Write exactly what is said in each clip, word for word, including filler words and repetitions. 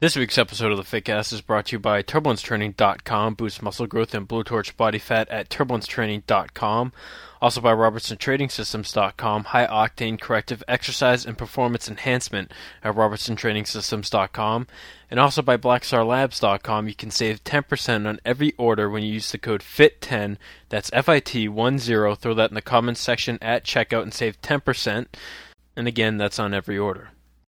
This week's episode of the Fitcast is brought to you by Turbulence Training dot com. Boost muscle growth and blowtorch body fat at Turbulence Training dot com. Also by Robertson Trading Systems dot com. High-octane corrective exercise and performance enhancement at Robertson Trading Systems dot com. And also by Black Star Labs dot com. You can save ten percent on every order when you use the code F I T ten. That's F I T ten. Throw that in the comments section at checkout and save ten percent. And again, that's on every order.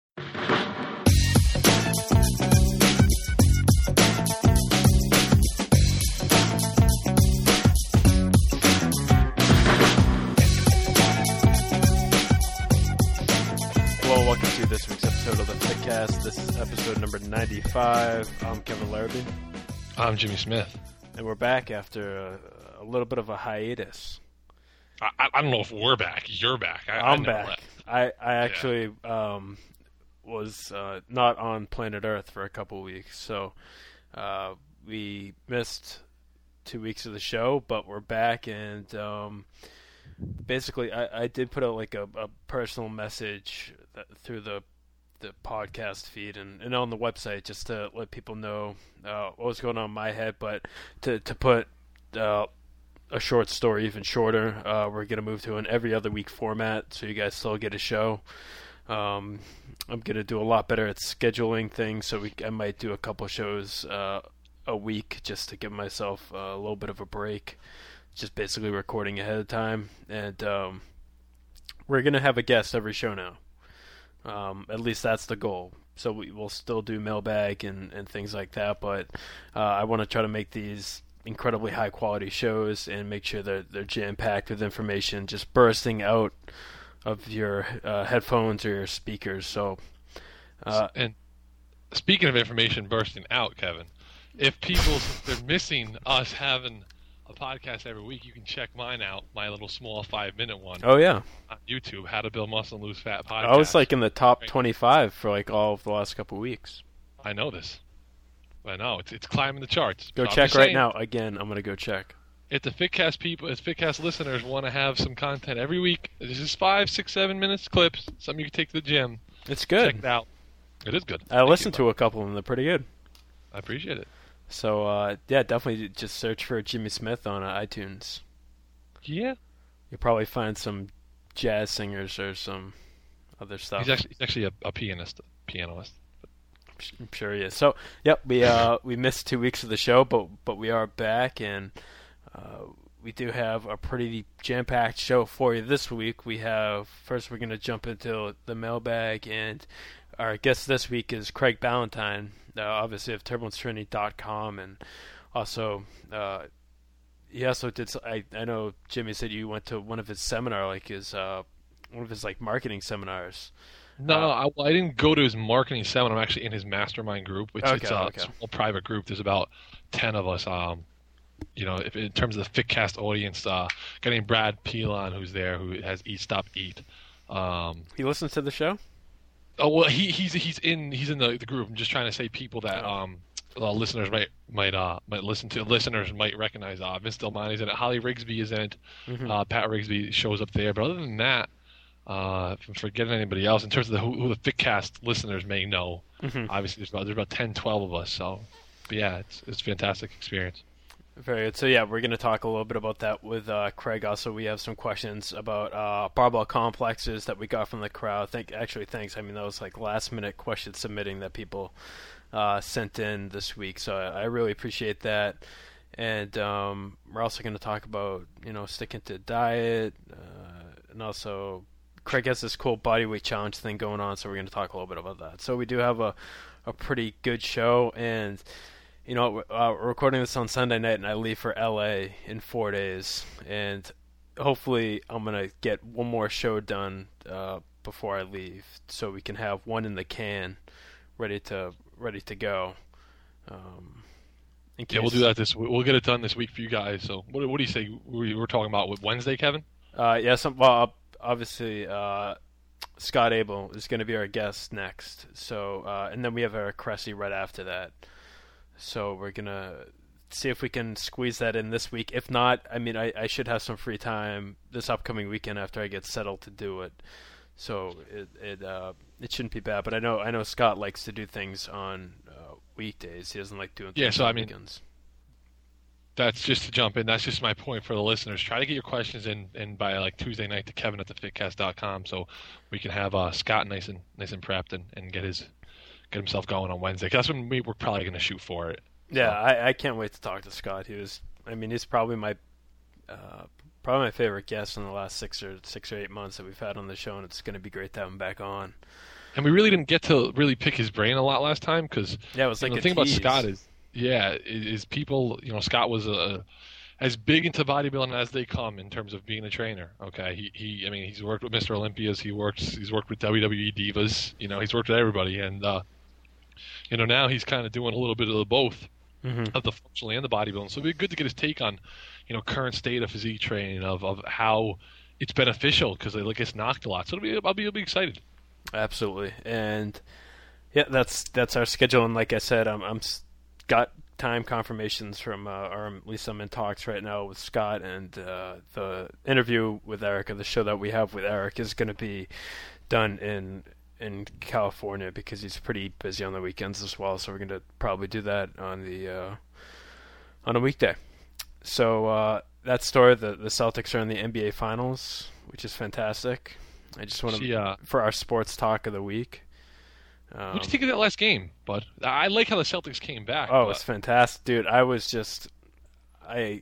Welcome to this week's episode of the Fitcast. This is episode number ninety-five. I'm Kevin Larrabee. I'm Jimmy Smith. And we're back after a, a little bit of a hiatus. I, I don't know if we're back. You're back. I, I'm I back. Left. I, I actually yeah. um, was uh, not on planet Earth for a couple weeks. So uh, we missed two weeks of the show, but we're back. And um, basically, I, I did put out like a, a personal message through the the podcast feed and, and on the website just to let people know uh, what was going on in my head, but to to put uh, a short story even shorter. Uh, we're going to move to an every other week format, so you guys still get a show. Um, I'm going to do a lot better at scheduling things, so we I might do a couple shows uh, a week just to give myself a little bit of a break, just basically recording ahead of time. And um, we're going to have a guest every show now. Um, at least that's the goal. So we will still do mailbag and, and things like that, but uh, I want to try to make these incredibly high quality shows and make sure that they're jam packed with information just bursting out of your uh, headphones or your speakers. So, uh, and speaking of information bursting out, Kevin, if people they're missing us having a podcast every week, you can check mine out, my little small five minute one. Oh yeah, on YouTube, How to Build Muscle and Lose Fat podcast. I was like in the top twenty-five for like all of the last couple of weeks. I know this. I know it's it's climbing the charts. Go so check right saying, now. Again, I'm gonna go check. If the Fitcast people, if Fitcast listeners want to have some content every week, this is five, six, seven minutes clips. Something you can take to the gym. It's good. Check it out. It is good. I Thank listened to a couple of them. They're pretty good. I appreciate it. So, uh, yeah, definitely just search for Jimmy Smith on uh, iTunes. Yeah. You'll probably find some jazz singers or some other stuff. He's actually, he's actually a, a pianist, a pianist. I'm sure he is. So, yep, we uh, we missed two weeks of the show, but but we are back, and uh, we do have a pretty jam-packed show for you this week. We have, first we're going to jump into the mailbag, and our guest this week is Craig Ballantyne, uh, obviously of Turbulence Training dot com, and also uh, he also did. I I know Jimmy said you went to one of his seminar, like his uh, one of his like marketing seminars. No, uh, I, I didn't go to his marketing seminar. I'm actually in his mastermind group, which okay, it's a okay. small private group. There's about ten of us. Um, you know, if, in terms of the Fitcast audience, uh, a guy named Brad Pilon who's there, who has Eat Stop Eat. Um, he listens to the show. Oh well, he he's he's in he's in the, the group. I'm just trying to say people that um uh, listeners might might uh might listen to. Listeners might recognize. Uh, Vince Delmonte's in it. Holly Rigsby is in it. Mm-hmm. Uh, Pat Rigsby shows up there. But other than that, uh, if I'm forgetting anybody else in terms of the, who, who the Fitcast listeners may know, mm-hmm. obviously there's about there's about ten, twelve of us. So, but yeah, it's it's a fantastic experience. Very good. So yeah, we're going to talk a little bit about that with uh, Craig. Also, we have some questions about uh, barbell complexes that we got from the crowd. Thank, actually, thanks. I mean, that was like last minute question submitting that people uh, sent in this week. So I, I really appreciate that. And um, we're also going to talk about you know sticking to diet, uh, and also Craig has this cool bodyweight challenge thing going on. So we're going to talk a little bit about that. So we do have a a pretty good show. And You know, uh, we're recording this on Sunday night, and I leave for L A in four days. And hopefully I'm going to get one more show done uh, before I leave, so we can have one in the can ready to ready to go. Um, in case... Yeah, we'll do that this. We'll get it done this week for you guys. So, what, what do you say? We were talking about with Wednesday, Kevin? Uh, yeah, some, well, obviously, uh, Scott Abel is going to be our guest next. So, uh, and then we have Eric Cressy right after that. So we're going to see if we can squeeze that in this week. If not, I mean, I, I should have some free time this upcoming weekend after I get settled to do it. So it it uh, it shouldn't be bad. But I know I know Scott likes to do things on uh, weekdays. He doesn't like doing Yeah, things so on I mean, weekends. that's just to jump in. That's just my point for the listeners. Try to get your questions in, in by like Tuesday night to Kevin at the fitcast dot com, so we can have uh, Scott nice and nice and prepped and, and get his get himself going on Wednesday. 'Cause that's when we, we're probably going to shoot for it. Yeah, So. I, I can't wait to talk to Scott. He was, I mean, he's probably my uh, probably my favorite guest in the last six or six or eight months that we've had on the show, and it's going to be great to have him back on. And we really didn't get to really pick his brain a lot last time because yeah, it was like know, a the thing tease. about Scott is, yeah, is, is people. You know, Scott was a as big into bodybuilding as they come in terms of being a trainer. Okay, he, he I mean, he's worked with Mister Olympias, he works, he's worked with W W E divas. You know, he's worked with everybody, and uh, you know now he's kind of doing a little bit of the both mm-hmm. of the functional and the bodybuilding. So it'd be good to get his take on, you know, current state of physique training, of of how it's beneficial because like it's knocked a lot. So it'll be, I'll be, I'll be excited. Absolutely, and yeah, that's that's our schedule. And like I said, I'm I'm got time confirmations from, uh, or at least I'm in talks right now with Scott, and uh, the interview with Eric, or the show that we have with Eric, is going to be done in in California because he's pretty busy on the weekends as well. So we're going to probably do that on the uh, on a weekday. So uh, that story, the the Celtics are in the N B A Finals, which is fantastic. I just want to, She, uh, for our sports talk of the week. Um, what did you think of that last game, bud? I like how the Celtics came back. Oh, but... it's fantastic, dude. I was just, I,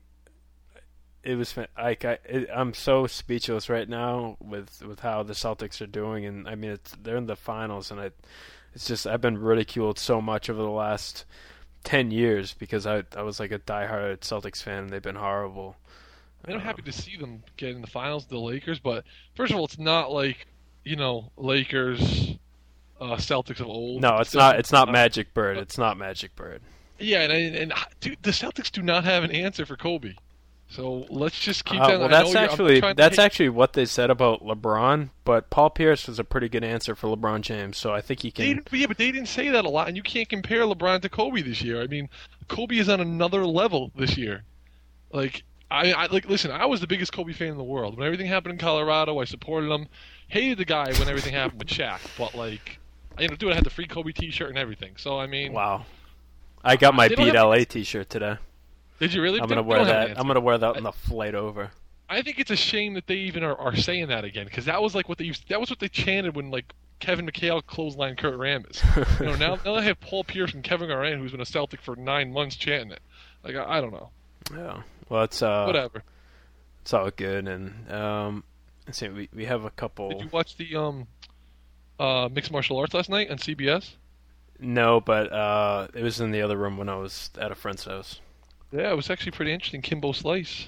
it was, like, I, it, I'm so speechless right now with, with how the Celtics are doing, and I mean, it's, they're in the finals, and I, it's just, I've been ridiculed so much over the last ten years because I, I was like a diehard Celtics fan, and they've been horrible. I'm happy to see them get in the finals, the Lakers. But first of all, it's not like, you know, Lakers, uh, Celtics of old. No, it's not. It's not Magic Bird. It's not Magic Bird. Yeah, and and, and dude, the Celtics do not have an answer for Kobe. So let's just keep uh, that. Well, that's actually that's hate... actually what they said about LeBron. But Paul Pierce was a pretty good answer for LeBron James. So I think he can. They, yeah, but they didn't say that a lot, and you can't compare LeBron to Kobe this year. I mean, Kobe is on another level this year. Like. I, I like listen. I was the biggest Kobe fan in the world. When everything happened in Colorado, I supported him. Hated the guy when everything happened with Shaq, but like, you know, dude, I had the free Kobe T-shirt and everything. So I mean, wow. I got my Beat have... L A T-shirt today. Did you really? I'm gonna wear that. I'm gonna wear that on the flight over. I think it's a shame that they even are, are saying that again because that was like what they used. That was what they chanted when like Kevin McHale clotheslined Kurt Rambis. you know, now now they have Paul Pierce and Kevin Garnett, who's been a Celtic for nine months, chanting it. Like I, I don't know. Yeah. Well, it's uh, whatever. It's all good, and um, let's see, we we have a couple. Did you watch the um, uh, mixed martial arts last night on C B S? No, but uh, it was in the other room when I was at a friend's house. Yeah, it was actually pretty interesting. Kimbo Slice.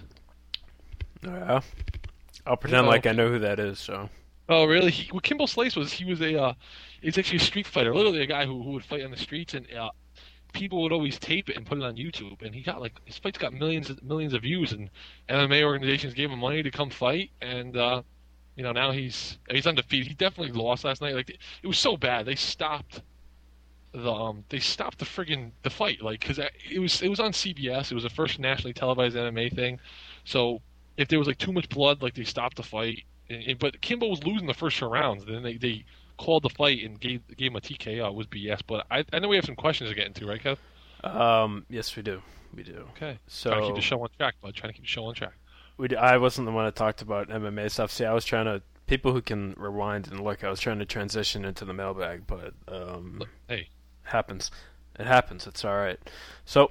Yeah, I'll pretend yeah, like okay. I know who that is. So. Oh really? He, well, Kimbo Slice was he was a uh, he's actually a street fighter, literally a guy who who would fight on the streets and. Uh, people would always tape it and put it on YouTube, and he got like his fights got millions millions of views, and M M A organizations gave him money to come fight, and uh, you know now he's he's undefeated. He definitely lost last night. Like it was so bad, they stopped the um they stopped the friggin' the fight, like because it was it was on C B S. It was the first nationally televised M M A thing, so if there was like too much blood, like they stopped the fight. And, and, but Kimbo was losing the first two rounds, then they they. called the fight and gave gave him a T K O. It was B S, but I I know we have some questions to get into, right, Kev? Um, yes, we do. We do. Okay. So trying to keep the show on track, bud. Trying to keep the show on track. We do, I wasn't the one that talked about M M A stuff. See, I was trying to people who can rewind and look. I was trying to transition into the mailbag, but um, Look, hey, happens. It happens. It's all right. So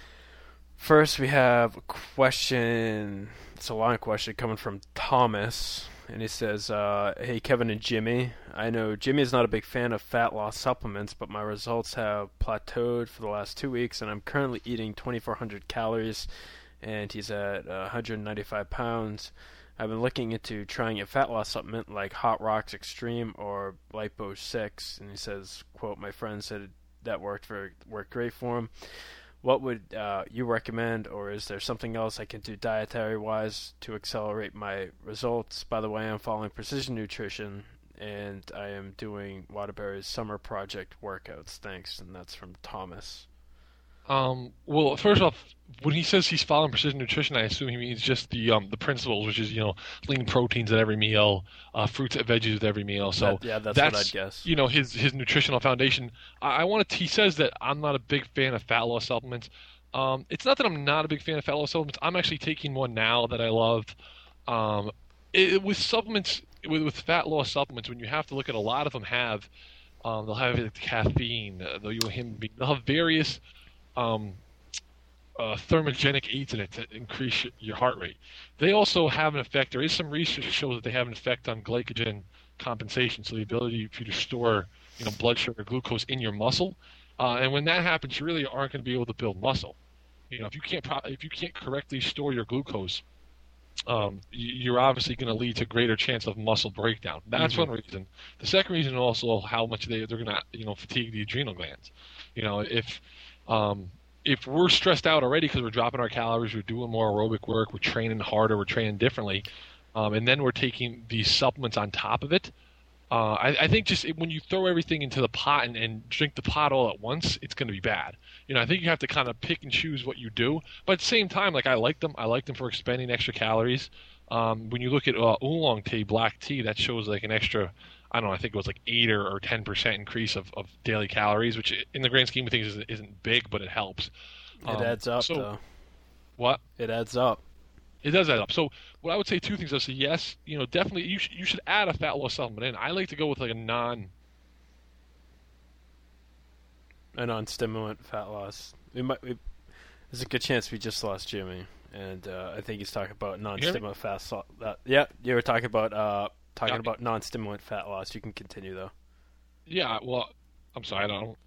first, we have a question. It's a long question coming from Thomas. And he says, uh, hey, Kevin and Jimmy, I know Jimmy is not a big fan of fat loss supplements, but my results have plateaued for the last two weeks, and I'm currently eating twenty-four hundred calories, and he's at uh, one hundred ninety-five pounds. I've been looking into trying a fat loss supplement like Hot Rocks Extreme or Lipo six, and he says, quote, my friend said that worked, very, worked great for him. What would uh, you recommend, or is there something else I can do dietary-wise to accelerate my results? By the way, I'm following Precision Nutrition, and I am doing Waterbury's Summer Project workouts. Thanks, and that's from Thomas. Um, well, first off, when he says he's following precision nutrition, I assume he means just the um the principles, which is you know lean proteins at every meal, uh, fruits and veggies with every meal. So That, yeah, that's, that's what I'd guess. you know his his nutritional foundation. I, I want to. He says that I'm not a big fan of fat loss supplements. Um, it's not that I'm not a big fan of fat loss supplements. I'm actually taking one now that I love. Um, it, with supplements, with with fat loss supplements, when you have to look at a lot of them have, um, they'll have like, caffeine, uh, they'll, they'll have various um, uh, thermogenic aids in it to increase your heart rate. They also have an effect. There is some research that shows that they have an effect on glycogen compensation, so the ability for you to store, you know, blood sugar, glucose in your muscle. Uh, and when that happens, you really aren't going to be able to build muscle. You know, if you can't pro- if you can't correctly store your glucose, um, you're obviously going to lead to greater chance of muscle breakdown. That's mm-hmm. one reason. The second reason is also how much they they're going to you know fatigue the adrenal glands. You know, if um, if we're stressed out already because we're dropping our calories, we're doing more aerobic work, we're training harder, we're training differently, um, and then we're taking these supplements on top of it. Uh, I, I think just when you throw everything into the pot and, and drink the pot all at once, it's going to be bad. You know, I think you have to kind of pick and choose what you do. But at the same time, like I like them. I like them for expending extra calories. Um, when you look at uh, oolong tea, black tea, that shows like an extra, I don't know, I think it was like eight or, or ten percent increase of, of daily calories, which in the grand scheme of things isn't, isn't big, but it helps. It um, adds up, so, though. What? It adds up. It does add up. So what I would say, two things. I would say, yes, you know, definitely you, sh- you should add a fat loss supplement in. I like to go with like a non... A non-stimulant fat loss. We might. We, there's a good chance we just lost Jimmy, and uh, I think he's talking about non-stimulant fat loss. Uh, yeah, you were talking about uh, talking yeah. about non-stimulant fat loss. You can continue though. Yeah, well, I'm sorry, I don't.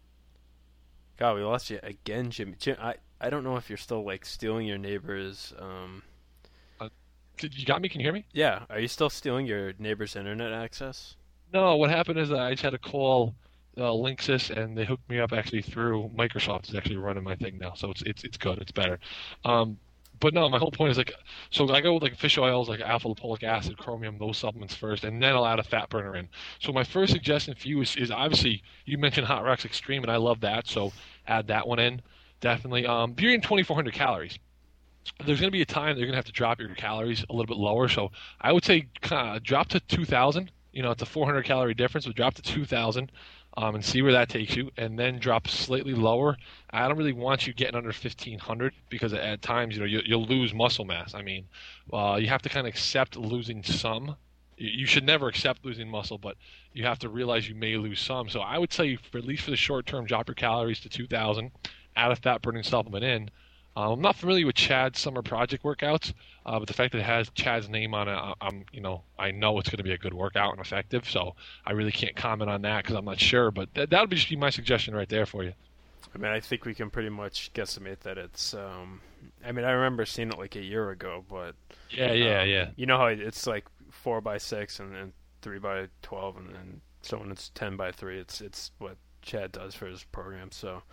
God, we lost you again, Jimmy. Jim, I I don't know if you're still like stealing your neighbor's. Um... Uh, did you got me? Can you hear me? Yeah. Are you still stealing your neighbor's internet access? No. What happened is I just had to call uh, Linksys, and they hooked me up actually through Microsoft. Is actually running my thing now, so it's it's it's good. It's better. Um, but no, my whole point is like, so I go with like fish oils, like alpha lipoic acid, chromium, those supplements first, and then I'll add a fat burner in. So my first suggestion for you is, is obviously you mentioned Hot Rocks Extreme, and I love that, so add that one in definitely. Um, you're in twenty-four hundred calories. There's going to be a time that you're going to have to drop your calories a little bit lower, so I would say kind of drop to two thousand. You know, it's a four hundred calorie difference, so drop to two thousand. Um, and see where that takes you, and then drop slightly lower. I don't really want you getting under fifteen hundred because at times, you know, you, you'll lose muscle mass. I mean, uh, you have to kind of accept losing some. You should never accept losing muscle, but you have to realize you may lose some. So I would say, for, at least for the short term, drop your calories to two thousand, add a fat burning supplement in. Um, I'm not familiar with Chad's summer project workouts, uh, but the fact that it has Chad's name on it, I'm, you know, I know it's going to be a good workout and effective. So I really can't comment on that because I'm not sure. But th- that would just be my suggestion right there for you. I mean, I think we can pretty much guesstimate that it's. Um, I mean, I remember seeing it like a year ago, but yeah, yeah, um, yeah. You know how it's like four by six and then three by twelve, and then so when it's ten by three, it's it's what Chad does for his program. So.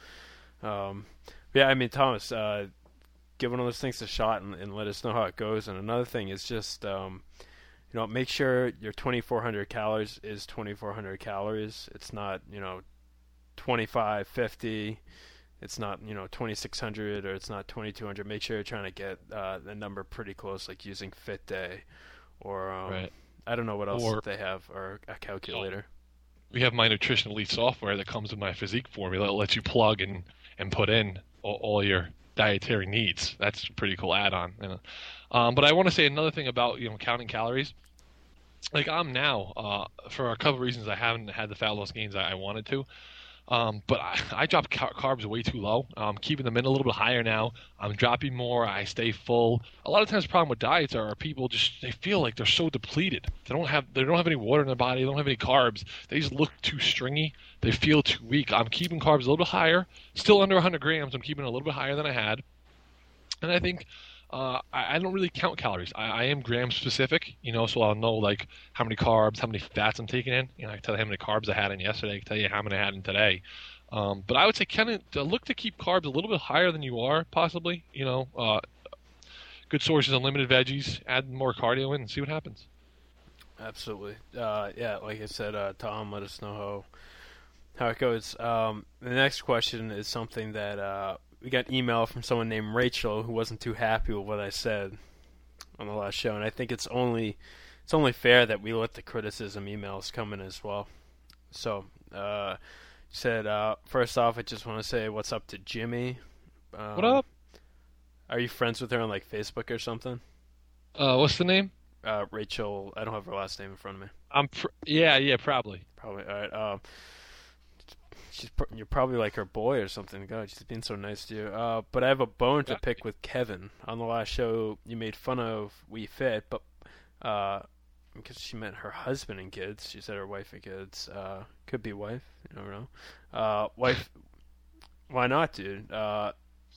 Um, Yeah, I mean, Thomas, uh, give one of those things a shot and, and let us know how it goes. And another thing is just, um, you know, make sure your twenty-four hundred calories is twenty-four hundred calories. It's not, you know, twenty-five fifty. It's not, you know, twenty-six hundred or it's not twenty-two hundred. Make sure you're trying to get uh, the number pretty close, like using FitDay or um, right. I don't know what else or, they have, or a calculator. We have my Nutrition Elite software that comes with my physique formula that lets you plug and, and put in all, all your dietary needs. That's a pretty cool add-on. You know? um, but I want to say another thing about, you know, counting calories. Like I'm now, uh, for a couple of reasons, I haven't had the fat loss gains I, I wanted to. Um, but I, I drop car- carbs way too low. I'm keeping them in a little bit higher now. I'm dropping more. I stay full. A lot of times the problem with diets are people just, they feel like they're so depleted. They don't have they don't have any water in their body. They don't have any carbs. They just look too stringy. They feel too weak. I'm keeping carbs a little bit higher. Still under one hundred grams. I'm keeping it a little bit higher than I had. And I think uh, I, I don't really count calories. I, I am gram specific, you know, so I'll know like how many carbs, how many fats I'm taking in. You know, I can tell you how many carbs I had in yesterday. I can tell you how many I had in today. Um, but I would say kind of look to keep carbs a little bit higher than you are, possibly. You know, uh, good sources, unlimited veggies. Add more cardio in and see what happens. Absolutely. Uh, yeah, like I said, uh, Tom, let us know how how it goes. Um, the next question is something that uh, we got an email from someone named Rachel who wasn't too happy with what I said on the last show, and I think it's only it's only fair that we let the criticism emails come in as well. So, uh, said uh, first off, I just want to say what's up to Jimmy. Um, What up? Are you friends with her on like Facebook or something? Uh, what's the name? Uh, Rachel. I don't have her last name in front of me. I'm. Pr- yeah, yeah, probably. Probably. All right. Um, she's pr- you're probably like her boy or something. God, she's being so nice to you. Uh, but I have a bone to pick with Kevin. On the last show, you made fun of We Fit, but uh, because she meant her husband and kids, she said her wife and kids. Uh, could be wife. You never know. Uh, wife. Why not, dude? Uh,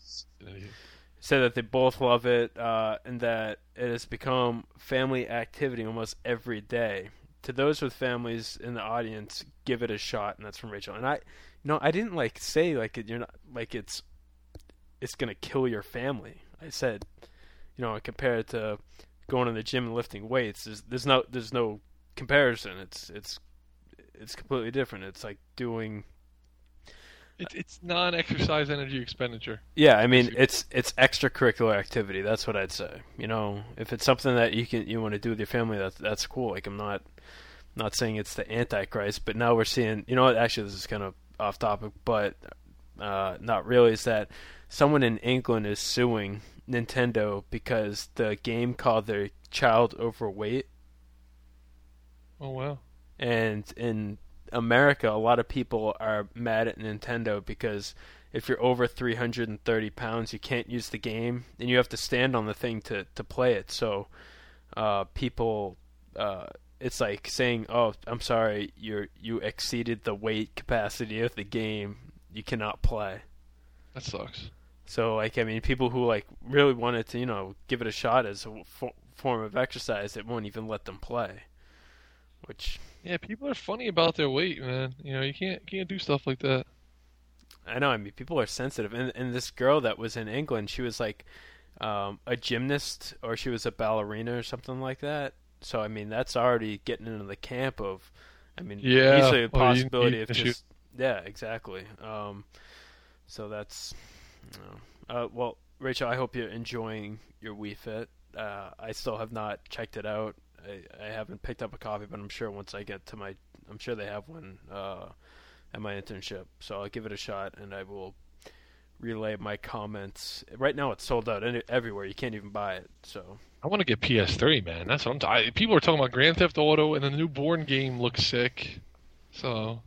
said that they both love it, uh, and that it has become family activity almost every day. To those with families in the audience, give it a shot, and that's from Rachel. And I, you know, I didn't like say like it, you're not like it's, it's gonna kill your family. I said, you know, compared it to going to the gym and lifting weights, there's, there's no, there's no comparison. It's, it's, it's completely different. It's like doing. It's it's non-exercise energy expenditure. Yeah, I mean it's it's extracurricular activity. That's what I'd say. You know, if it's something that you can you want to do with your family, that's that's cool. Like I'm not not saying it's the Antichrist, but now we're seeing. You know what? Actually, this is kind of off topic, but uh, not really. Is that someone in England is suing Nintendo because the game called their child overweight. Oh wow! And in America, a lot of people are mad at Nintendo because if you're over three hundred thirty pounds, you can't use the game, and you have to stand on the thing to, to play it. So, uh, people, uh, it's like saying, "Oh, I'm sorry, you you exceeded the weight capacity of the game. You cannot play." That sucks. So, like, I mean, people who like really wanted to, you know, give it a shot as a fo- form of exercise, it won't even let them play, which. Yeah, people are funny about their weight, man. You know, you can't can't do stuff like that. I know. I mean, people are sensitive. And and this girl that was in England, she was like um, a gymnast, or she was a ballerina, or something like that. So I mean, that's already getting into the camp of, I mean, yeah, easily a possibility you, you of just shoot. Yeah, exactly. Um, so that's, you know, uh, well, Rachel, I hope you're enjoying your Wii Fit. Uh, I still have not checked it out. I, I haven't picked up a copy, but I'm sure once I get to my, I'm sure they have one uh, at my internship. So I'll give it a shot, and I will relay my comments. Right now, it's sold out any, everywhere. You can't even buy it. So I want to get P S three, man. That's what I'm. T- I, people are talking about Grand Theft Auto, and the new Bourne game looks sick. So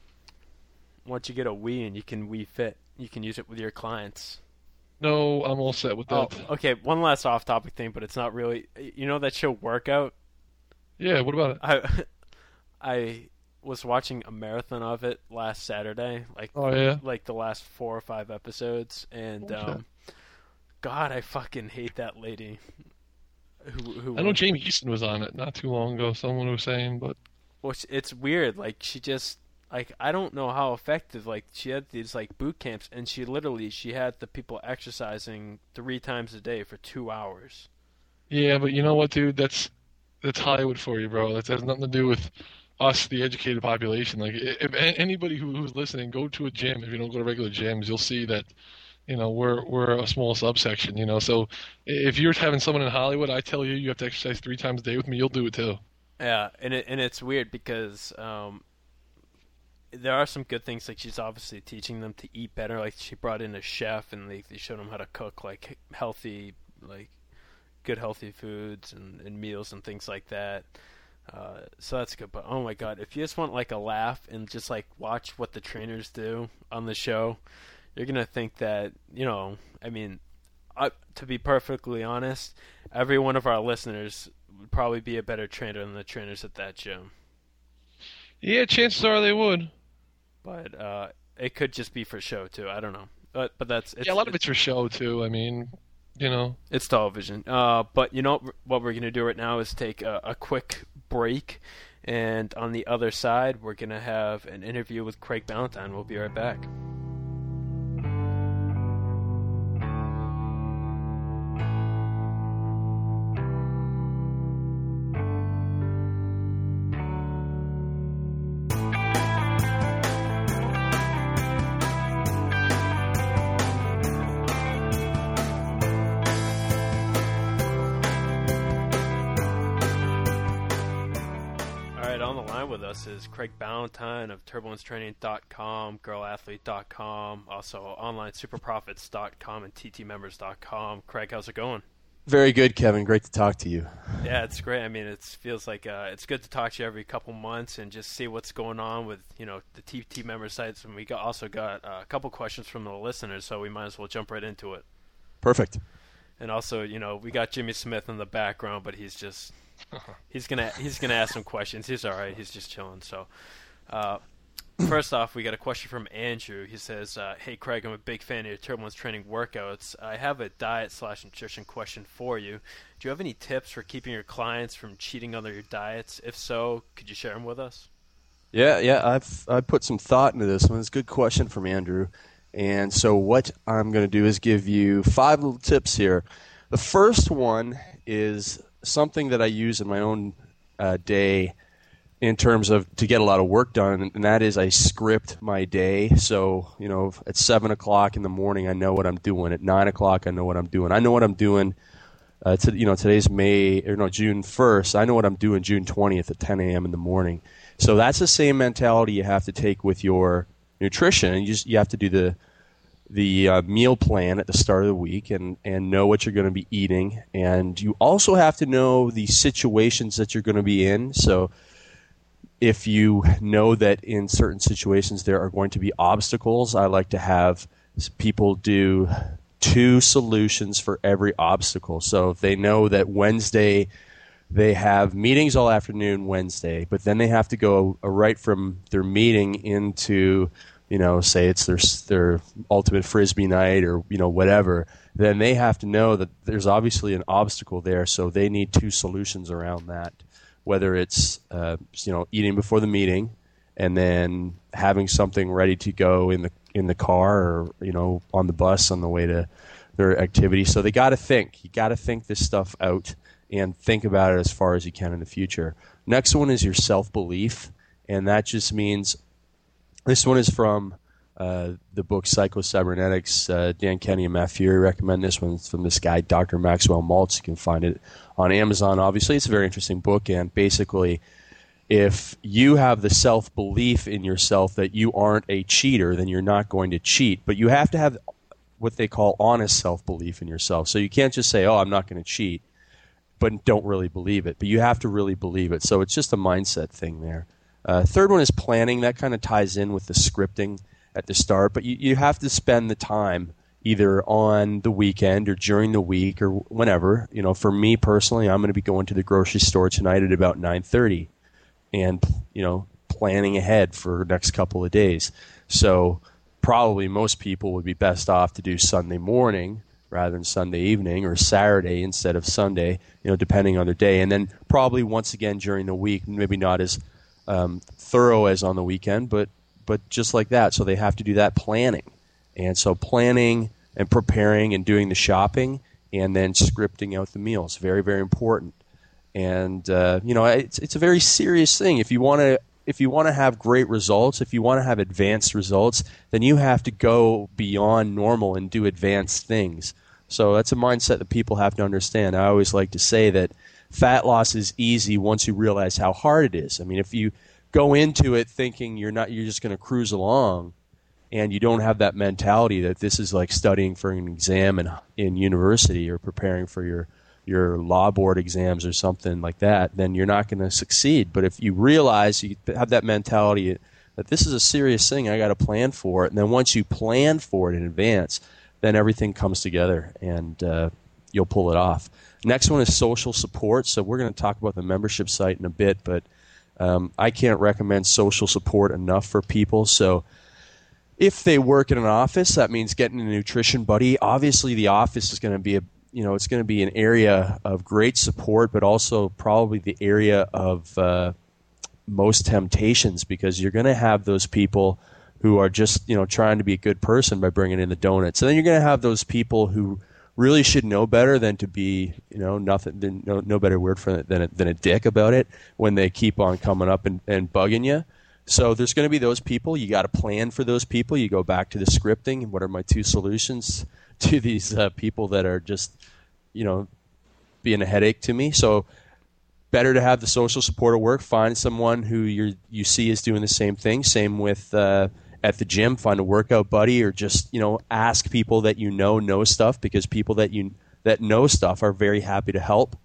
once you get a Wii and you can Wii Fit, you can use it with your clients. No, I'm all set with that. Oh, okay. One last off-topic thing, but it's not really. You know that show Workout? Yeah, what about it? I I was watching a marathon of it last Saturday, like oh yeah, like the last four or five episodes, and okay. um, God, I fucking hate that lady. Who, who I know Jamie Easton was on it not too long ago. Someone was saying, but well, it's weird. Like she just like I don't know how effective. Like she had these like boot camps, and she literally she had the people exercising three times a day for two hours. Yeah, but you know what, dude? That's That's Hollywood for you, bro. That has nothing to do with us, the educated population. Like, if anybody who, who's listening, go to a gym. If you don't go to regular gyms, you'll see that, you know, we're we're a small subsection. You know, so if you're having someone in Hollywood, I tell you, you have to exercise three times a day with me. You'll do it too. Yeah, and it and it's weird because um, there are some good things. Like she's obviously teaching them to eat better. Like she brought in a chef, and they they showed them how to cook like healthy, like. good healthy foods and, and meals and things like that. Uh, so that's good. But oh my God, if you just want like a laugh and just like watch what the trainers do on the show, you're going to think that, you know, I mean, I, to be perfectly honest, every one of our listeners would probably be a better trainer than the trainers at that gym. Yeah, chances are they would. But uh, it could just be for show too. I don't know. But, but that's, it's, yeah, a lot it's, of it's for show too. I mean, you know, it's television. Uh, but you know what we're gonna do right now is take a, a quick break, and on the other side, we're gonna have an interview with Craig Ballantyne. We'll be right back. with us is Craig Ballantyne of turbulence training dot com, girl athlete dot com, also online super profits dot com and T T members dot com. Craig, how's it going? Very good, Kevin. Great to talk to you. Yeah, it's great. I mean, it feels like uh, it's good to talk to you every couple months and just see what's going on with, you know, the T T member sites. And we got, also got uh, a couple questions from the listeners, so we might as well jump right into it. Perfect. And also, you know, we got Jimmy Smith in the background, but he's just he's gonna he's gonna ask some questions. He's all right. He's just chilling. So, uh, first off, we got a question from Andrew. He says, uh, "Hey Craig, I'm a big fan of your turbulence training workouts. I have a diet slash nutrition question for you. Do you have any tips for keeping your clients from cheating on their diets? If so, could you share them with us?" Yeah, yeah. I've I put some thought into this one. It's a good question from Andrew. And so what I'm going to do is give you five little tips here. The first one is something that I use in my own uh, day in terms of to get a lot of work done, and that is I script my day. So, you know, at seven o'clock in the morning, I know what I'm doing. At nine o'clock, I know what I'm doing. I know what I'm doing. Uh, to, you know, today's May or no June first. I know what I'm doing June twentieth at ten a.m. in the morning. So that's the same mentality you have to take with your nutrition. You just you have to do the the uh, meal plan at the start of the week and, and know what you're going to be eating. And you also have to know the situations that you're going to be in. So if you know that in certain situations there are going to be obstacles, I like to have people do two solutions for every obstacle. So if they know that Wednesday they have meetings all afternoon Wednesday, but then they have to go uh, right from their meeting into, you know, say it's their their ultimate frisbee night or, you know, whatever, then they have to know that there's obviously an obstacle there, so they need two solutions around that, whether it's, uh, you know, eating before the meeting and then having something ready to go in the in the car or, you know, on the bus on the way to their activity. So they got to think. You got to think this stuff out and think about it as far as you can in the future. Next one is your self-belief, and that just means this one is from uh, the book Psycho-Cybernetics. Uh, Dan Kenny and Matt Fury recommend this one. It's from this guy, Doctor Maxwell Maltz. You can find it on Amazon, obviously. It's a very interesting book, and basically, if you have the self-belief in yourself that you aren't a cheater, then you're not going to cheat. But you have to have what they call honest self-belief in yourself. So you can't just say, oh, I'm not going to cheat, but don't really believe it. But you have to really believe it. So it's just a mindset thing there. Uh, third one is planning. That kind of ties in with the scripting at the start, but you, you have to spend the time either on the weekend or during the week or whenever. You know, for me personally, I'm going to be going to the grocery store tonight at about nine thirty and, you know, planning ahead for the next couple of days. So probably most people would be best off to do Sunday morning rather than Sunday evening or Saturday instead of Sunday, you know, depending on their day. And then probably once again during the week, maybe not as Um, thorough as on the weekend, but but just like that. So they have to do that planning. And so planning and preparing and doing the shopping and then scripting out the meals, very, very important. And, uh, you know, it's it's a very serious thing. If you want to if you want to have great results, if you want to have advanced results, then you have to go beyond normal and do advanced things. So that's a mindset that people have to understand. I always like to say that fat loss is easy once you realize how hard it is. I mean, if you go into it thinking you're not, you're just going to cruise along, and you don't have that mentality that this is like studying for an exam in in university or preparing for your your law board exams or something like that, then you're not going to succeed. But if you realize you have that mentality that this is a serious thing, I got to plan for it, and then once you plan for it in advance, then everything comes together and uh, you'll pull it off. Next one is social support. So we're going to talk about the membership site in a bit, but um, I can't recommend social support enough for people. So if they work in an office, that means getting a nutrition buddy. Obviously, the office is going to be a you know it's going to be an area of great support, but also probably the area of uh, most temptations, because you're going to have those people who are just you know trying to be a good person by bringing in the donuts, and then you're going to have those people who really should know better than to be, you know, nothing, than, no, no better word for it than a, than a dick about it when they keep on coming up and, and bugging you. So there's going to be those people. You got to plan for those people. You go back to the scripting. What are my two solutions to these uh, people that are just, you know, being a headache to me? So better to have the social support at work. Find someone who you you see is doing the same thing. Same with uh, at the gym. Find a workout buddy, or just you know ask people that you know know stuff, because people that you that know stuff are very happy to help.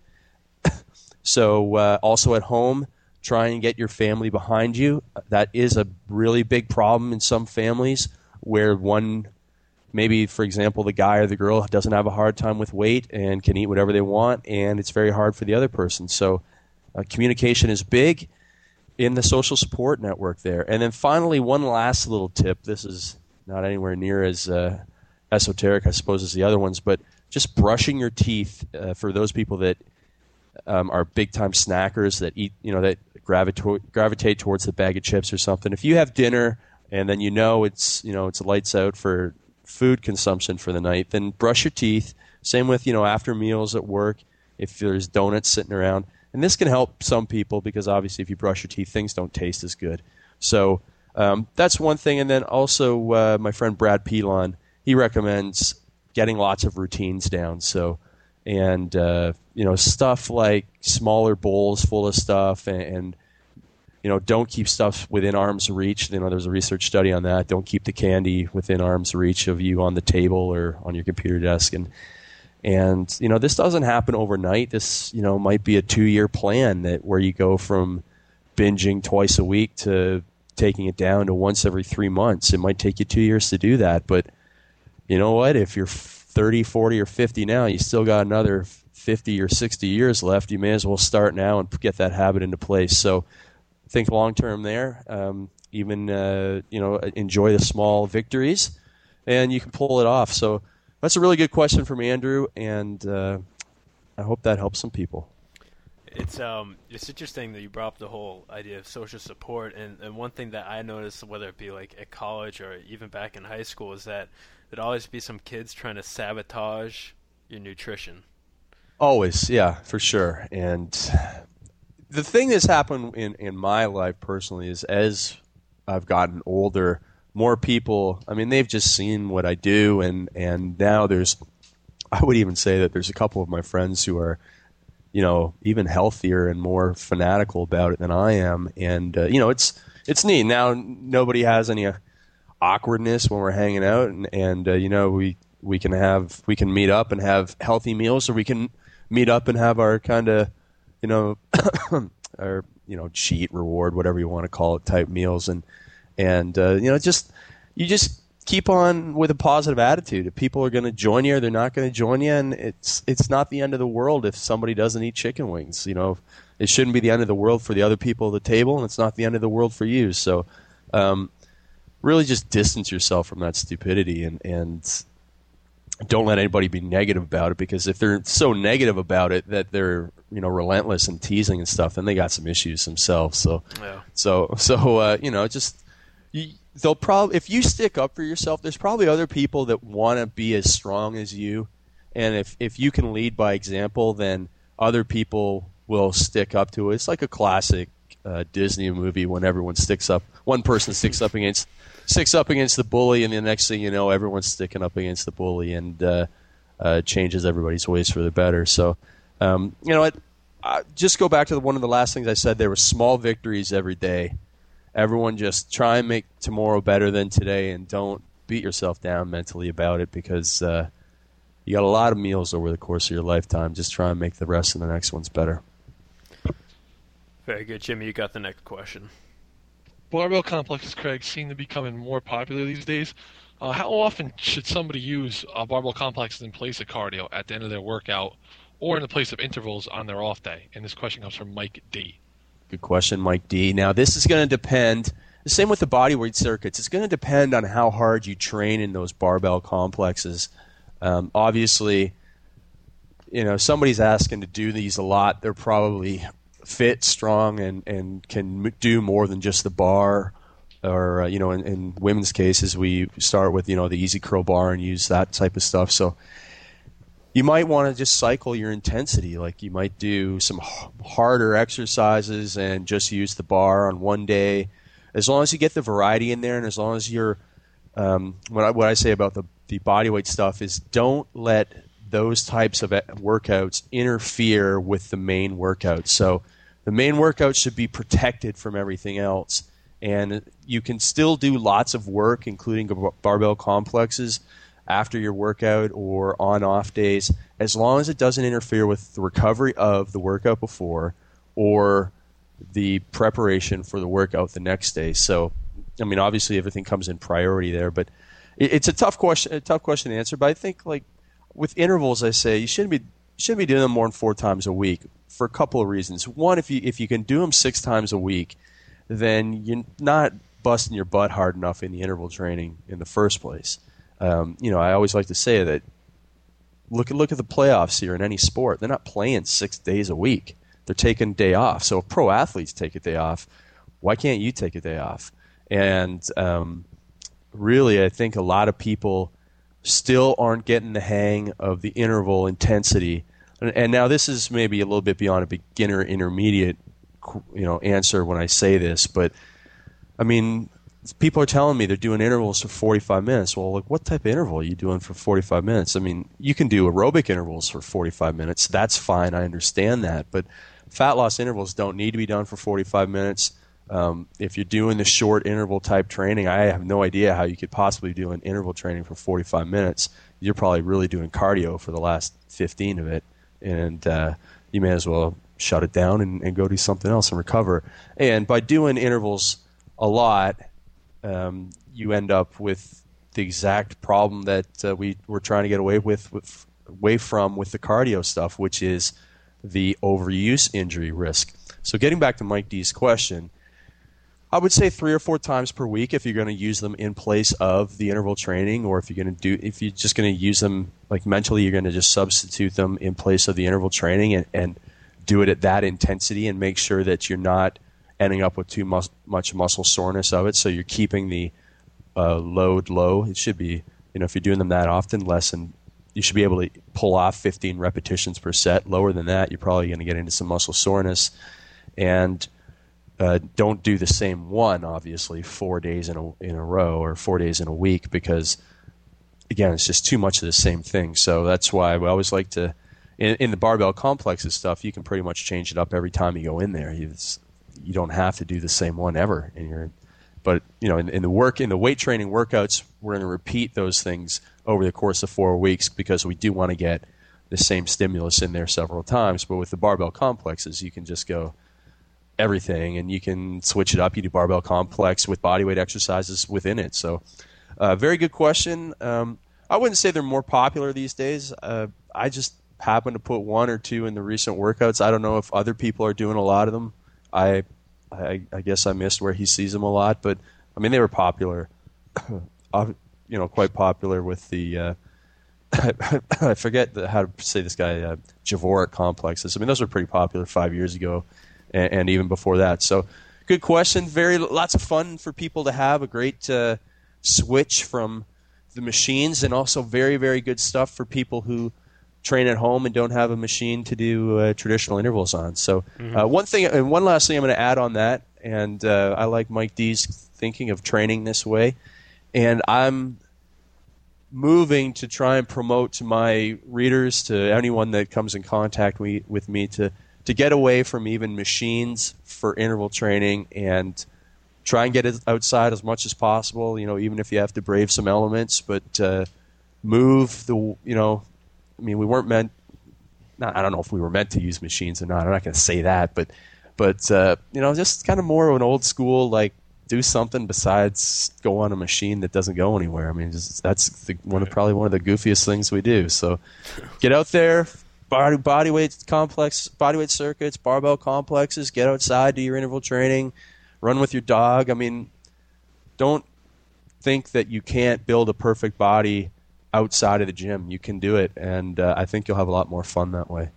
So uh, also at home, try and get your family behind you. That is a really big problem in some families, where one, maybe for example, the guy or the girl doesn't have a hard time with weight and can eat whatever they want, and it's very hard for the other person. So uh, communication is big in the social support network there. And then finally, one last little tip. This is not anywhere near as uh, esoteric, I suppose, as the other ones, but just brushing your teeth uh, for those people that um, are big-time snackers, that eat, you know, that gravitate gravitate towards the bag of chips or something. If you have dinner and then you know it's you know it's lights out for food consumption for the night, then brush your teeth. Same with you know after meals at work. If there's donuts sitting around. And this can help some people, because obviously if you brush your teeth, things don't taste as good. So um, that's one thing. And then also uh, my friend Brad Pilon, he recommends getting lots of routines down. So and uh, you know stuff like smaller bowls full of stuff, and, and you know don't keep stuff within arm's reach. You know there's a research study on that. Don't keep the candy within arm's reach of you on the table or on your computer desk. And And, you know, this doesn't happen overnight. This, you know, might be a two-year plan that where you go from binging twice a week to taking it down to once every three months. It might take you two years to do that. But you know what? If you're thirty, forty, or fifty now, you still got another fifty or sixty years left. You may as well start now and get that habit into place. So think long-term there. Um, even, uh, you know, enjoy the small victories, and you can pull it off. So that's a really good question from Andrew, and uh, I hope that helps some people. It's um it's interesting that you brought up the whole idea of social support, and, and one thing that I noticed, whether it be like at college or even back in high school, is that there'd always be some kids trying to sabotage your nutrition. Always, yeah, for sure. And the thing that's happened in, in my life personally is as I've gotten older, more people, I mean, they've just seen what I do, and, and now there's, I would even say that there's a couple of my friends who are, you know, even healthier and more fanatical about it than I am. And, uh, you know, it's it's neat. Now nobody has any awkwardness when we're hanging out, and, and uh, you know, we, we can have, we can meet up and have healthy meals, or we can meet up and have our kind of, you know, our, you know, cheat, reward, whatever you want to call it, type meals. And, And, uh, you know, just you just keep on with a positive attitude. If people are going to join you or they're not going to join you, and it's it's not the end of the world if somebody doesn't eat chicken wings. You know, it shouldn't be the end of the world for the other people at the table, and it's not the end of the world for you. So um, really just distance yourself from that stupidity, and, and don't let anybody be negative about it, because if they're so negative about it that they're, you know, relentless and teasing and stuff, then they got some issues themselves. So, Yeah. so, so uh, you know, just... You, they'll probably, if you stick up for yourself, there's probably other people that want to be as strong as you, and if if you can lead by example, then other people will stick up to it. It's like a classic uh, Disney movie when everyone sticks up. One person sticks up against sticks up against the bully, and the next thing you know, everyone's sticking up against the bully, and uh, uh, changes everybody's ways for the better. So, um, you know what? Uh, just go back to the, one of the last things I said. There were small victories every day. Everyone just try and make tomorrow better than today, and don't beat yourself down mentally about it, because uh, you got a lot of meals over the course of your lifetime. Just try and make the rest of the next ones better. Very good. Jimmy, you got the next question. Barbell complexes, Craig, seem to be becoming more popular these days. Uh, how often should somebody use uh, barbell complexes in place of cardio at the end of their workout, or in the place of intervals on their off day? And this question comes from Mike D. Good question, Mike D. Now, this is going to depend. The same with the bodyweight circuits. It's going to depend on how hard you train in those barbell complexes. Um, obviously, you know, somebody's asking to do these a lot. They're probably fit, strong, and, and can do more than just the bar. Or, uh, you know, in, in women's cases, we start with, you know, the easy curl bar and use that type of stuff. So you might want to just cycle your intensity. Like you might do some harder exercises and just use the bar on one day. As long as you get the variety in there, and as long as you're, um, what I, what I say about the, the bodyweight stuff is don't let those types of workouts interfere with the main workout. So the main workout should be protected from everything else. And you can still do lots of work, including barbell complexes, after your workout or on off days, as long as it doesn't interfere with the recovery of the workout before or the preparation for the workout the next day. So, I mean, obviously everything comes in priority there, but it's a tough question, a tough question to answer. But I think, like with intervals, I say you shouldn't be you shouldn't be doing them more than four times a week for a couple of reasons. One, if you if you can do them six times a week, then you're not busting your butt hard enough in the interval training in the first place. Um, you know, I always like to say that look at look at the playoffs here in any sport. They're not playing six days a week. They're taking a day off. So if pro athletes take a day off, why can't you take a day off? And um, really, I think a lot of people still aren't getting the hang of the interval intensity. And, and now this is maybe a little bit beyond a beginner intermediate, you know, answer when I say this, but I mean, people are telling me they're doing intervals for forty-five minutes. Well, like, what type of interval are you doing for forty-five minutes? I mean, you can do aerobic intervals for forty-five minutes. That's fine. I understand that. But fat loss intervals don't need to be done for forty-five minutes. Um, if you're doing the short interval type training, I have no idea how you could possibly do an interval training for forty-five minutes. You're probably really doing cardio for the last fifteen of it. And uh, you may as well shut it down and, and go do something else and recover. And by doing intervals a lot, Um, you end up with the exact problem that uh, we were trying to get away with, with away from with the cardio stuff, which is the overuse injury risk. So getting back to Mike D's question, I would say three or four times per week if you're going to use them in place of the interval training, or if you're going to do if you're just going to use them like mentally, you're going to just substitute them in place of the interval training and, and do it at that intensity and make sure that you're not ending up with too mus- much muscle soreness of it. So you're keeping the uh, load low. It should be, you know, if you're doing them that often, less than, you should be able to pull off fifteen repetitions per set. Lower than that, you're probably going to get into some muscle soreness. And uh, don't do the same one, obviously, four days in a, in a row or four days in a week because, again, it's just too much of the same thing. So that's why we always like to, in, in the barbell complexes stuff, you can pretty much change it up every time you go in there. It's, you don't have to do the same one ever in your, but you know, in, in the work in the weight training workouts, we're going to repeat those things over the course of four weeks because we do want to get the same stimulus in there several times. But with the barbell complexes, you can just go everything, and you can switch it up. You do barbell complex with bodyweight exercises within it. So, uh, very good question. Um, I wouldn't say they're more popular these days. Uh, I just happen to put one or two in the recent workouts. I don't know if other people are doing a lot of them. I, I, I guess I missed where he sees them a lot, but I mean they were popular, you know, quite popular with the. Uh, I forget the, how to say this guy, uh, Javorek complexes. I mean those were pretty popular five years ago, and, and even before that. So, good question. Very lots of fun for people to have. A great uh, switch from the machines, and also very very good stuff for people who train at home and don't have a machine to do uh, traditional intervals on. So mm-hmm. uh, one thing, and one last thing I'm going to add on that, and uh, I like Mike D's thinking of training this way, and I'm moving to try and promote to my readers, to anyone that comes in contact we, with me, to, to get away from even machines for interval training and try and get it outside as much as possible, you know, even if you have to brave some elements, but uh, move the, you know, I mean, we weren't meant. Not, I don't know if we were meant to use machines or not. I'm not going to say that, but, but uh, you know, just kind of more of an old school, like do something besides go on a machine that doesn't go anywhere. I mean, just, that's the, one of probably one of the goofiest things we do. So, get out there, body body weight complex, body weight circuits, barbell complexes. Get outside, do your interval training, run with your dog. I mean, don't think that you can't build a perfect body outside of the gym. You can do it, and uh, I think you'll have a lot more fun that way.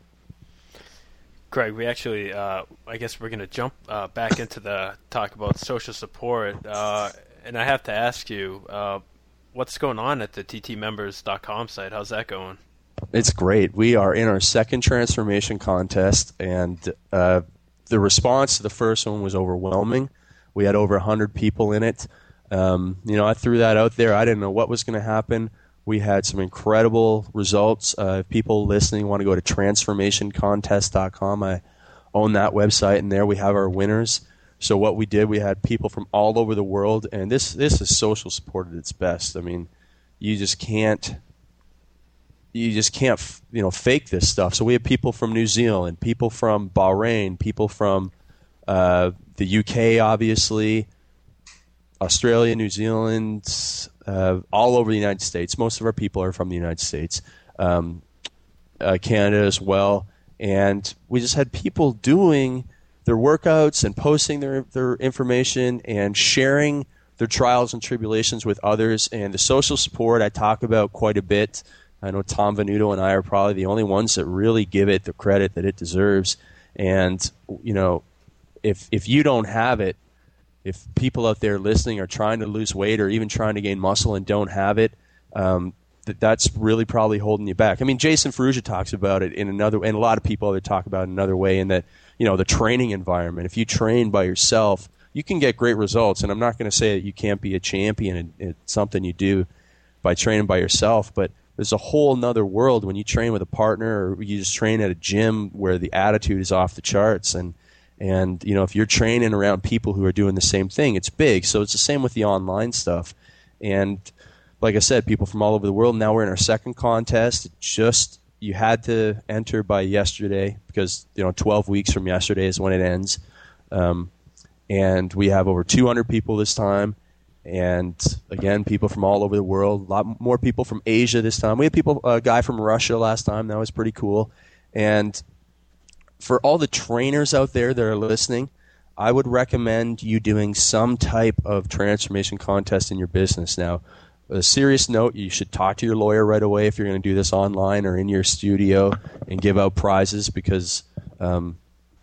Greg, we actually, uh, I guess we're going to jump uh, back into the talk about social support, uh, and I have to ask you, uh, what's going on at the T T members dot com site? How's that going? It's great. We are in our second transformation contest, and uh, the response to the first one was overwhelming. We had over one hundred people in it. Um, you know, I threw that out there. I didn't know what was going to happen. We had some incredible results. Uh, if people listening want to go to transformation contest dot com, I own that website, and there we have our winners. So what we did, we had people from all over the world, and this this is social support at its best. I mean, you just can't you just can't you know fake this stuff. So we have people from New Zealand, people from Bahrain, people from uh, the U K, obviously, Australia, New Zealand, uh, all over the United States. Most of our people are from the United States, um, uh, Canada as well, and we just had people doing their workouts and posting their, their information and sharing their trials and tribulations with others. And the social support I talk about quite a bit. I know Tom Venuto and I are probably the only ones that really give it the credit that it deserves. And, you know, if if you don't have it, if people out there listening are trying to lose weight or even trying to gain muscle and don't have it, um, that that's really probably holding you back. I mean, Jason Ferrugia talks about it in another, and a lot of people other talk about it in another way, in that, you know, the training environment. If you train by yourself, you can get great results. And I'm not going to say that you can't be a champion. It's something you do by training by yourself, but there's a whole nother world when you train with a partner, or you just train at a gym where the attitude is off the charts. And And, you know, if you're training around people who are doing the same thing, it's big. So it's the same with the online stuff. And like I said, people from all over the world. Now we're in our second contest. It just, you had to enter by yesterday because, you know, twelve weeks from yesterday is when it ends. Um, and we have over two hundred people this time. And, again, people from all over the world. A lot more people from Asia this time. We had people, a guy from Russia last time. That was pretty cool. And for all the trainers out there that are listening, I would recommend you doing some type of transformation contest in your business. Now, a serious note, you should talk to your lawyer right away if you're going to do this online or in your studio and give out prizes, because um,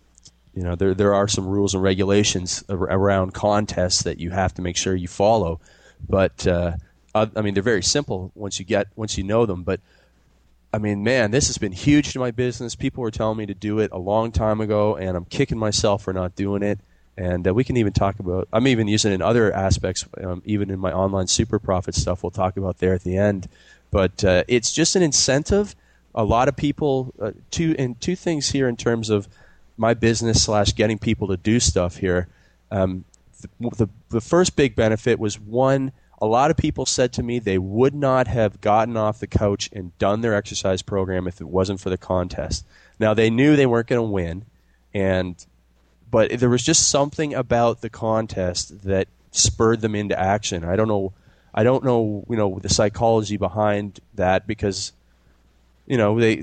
you know there there are some rules and regulations around contests that you have to make sure you follow. But uh, I mean, they're very simple once you get once you know them. But I mean, man, this has been huge to my business. People were telling me to do it a long time ago, and I'm kicking myself for not doing it. And uh, we can even talk about, I'm even using it in other aspects, um, even in my online super profit stuff we'll talk about there at the end. But uh, it's just an incentive. A lot of people, uh, two, and two things here in terms of my business slash getting people to do stuff here. Um, the, the, the first big benefit was, one, a lot of people said to me they would not have gotten off the couch and done their exercise program if it wasn't for the contest. Now, they knew they weren't going to win, and but there was just something about the contest that spurred them into action. I don't know, I don't know, you know, the psychology behind that, because, you know, they,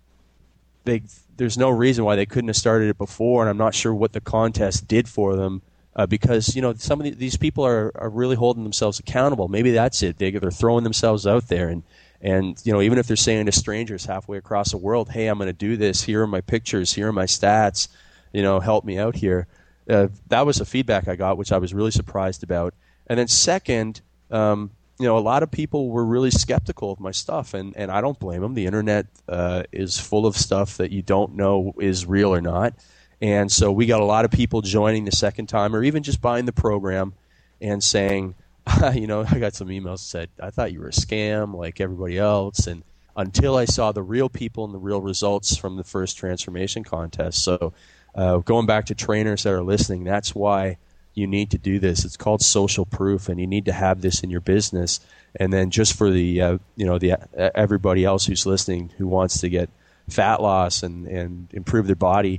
they, there's no reason why they couldn't have started it before, and I'm not sure what the contest did for them. Uh, because, you know, some of the, these people are, are really holding themselves accountable. Maybe that's it. They, they're throwing themselves out there. And, and, you know, even if they're saying to strangers halfway across the world, hey, I'm going to do this. Here are my pictures. Here are my stats. You know, help me out here. Uh, that was the feedback I got, which I was really surprised about. And then second, um, you know, a lot of people were really skeptical of my stuff. And, and I don't blame them. The Internet uh, is full of stuff that you don't know is real or not. And so we got a lot of people joining the second time, or even just buying the program and saying, you know, I got some emails that said, I thought you were a scam like everybody else. And until I saw the real people and the real results from the first transformation contest. So uh, going back to trainers that are listening, that's why you need to do this. It's called social proof, and you need to have this in your business. And then just for the, uh, you know, the uh, everybody else who's listening who wants to get fat loss and, and improve their body,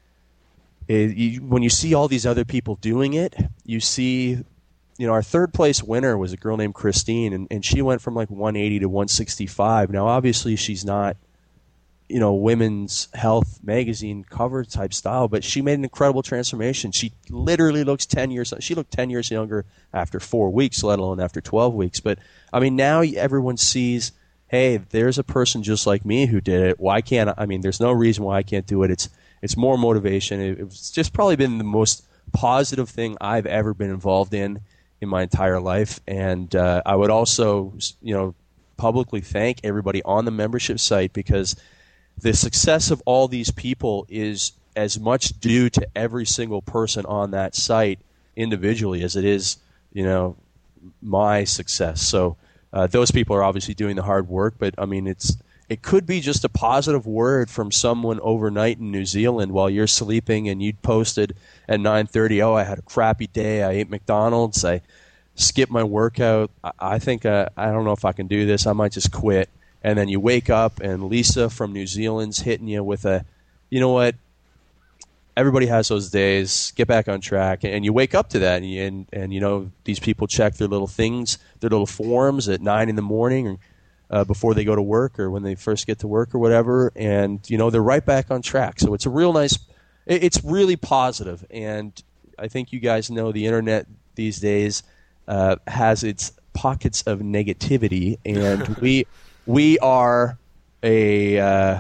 It, you, when you see all these other people doing it, you see, you know, our third place winner was a girl named Christine, and, and she went from like one eighty to one sixty-five. Now, obviously, she's not, you know, Women's Health magazine cover type style, but she made an incredible transformation. She literally looks ten years, she looked ten years younger after four weeks, let alone after twelve weeks. But, I mean, now everyone sees, hey, there's a person just like me who did it. Why can't I? I mean, there's no reason why I can't do it. It's It's more motivation. It, it's just probably been the most positive thing I've ever been involved in in my entire life. And uh, I would also, you know, publicly thank everybody on the membership site, because the success of all these people is as much due to every single person on that site individually as it is, you know, my success. So uh, those people are obviously doing the hard work, but I mean, it's it could be just a positive word from someone overnight in New Zealand while you're sleeping, and you posted at nine thirty, oh, I had a crappy day, I ate McDonald's, I skipped my workout, I, I think uh, I don't know if I can do this, I might just quit. And then you wake up and Lisa from New Zealand's hitting you with a, you know what, everybody has those days, get back on track. And you wake up to that, and, you, and, and you know, these people check their little things, their little forms at nine in the morning, or Uh, before they go to work or when they first get to work or whatever, and you know they're right back on track. So it's a real nice, it, it's really positive, and I think you guys know the internet these days uh, has its pockets of negativity, and we we are a uh,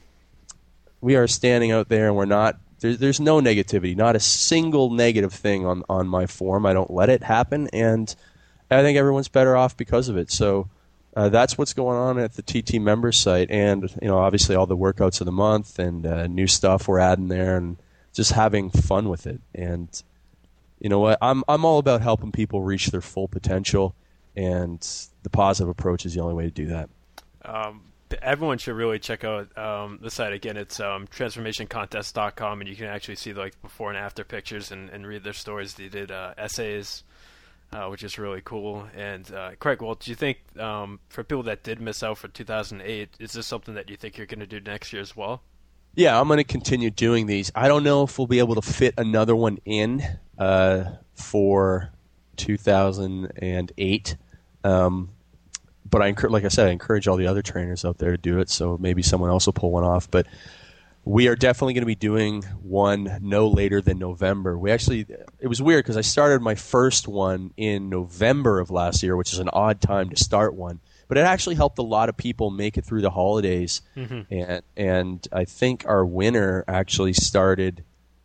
we are standing out there, and we're not. There's there's no negativity, not a single negative thing on on my forum. I don't let it happen, and I think everyone's better off because of it. So. Uh, that's what's going on at the T T members site, and you know, obviously all the workouts of the month and uh, new stuff we're adding there, and just having fun with it. And you know what, I'm I'm all about helping people reach their full potential, and the positive approach is the only way to do that. Um, everyone should really check out um, the site again. It's um, transformation contest dot com, and you can actually see like before and after pictures and, and read their stories. They did uh, essays. Uh, which is really cool. And uh, Craig, well, do you think um, for people that did miss out for two thousand eight, is this something that you think you're going to do next year as well? Yeah, I'm going to continue doing these. I don't know if we'll be able to fit another one in uh, for two thousand eight. Um, but I, like I said, I encourage all the other trainers out there to do it, so maybe someone else will pull one off. But we are definitely going to be doing one no later than November. We actually, it was weird because I started my first one in November of last year, which is an odd time to start one. But it actually helped a lot of people make it through the holidays. Mm-hmm. And and I think our winner actually started,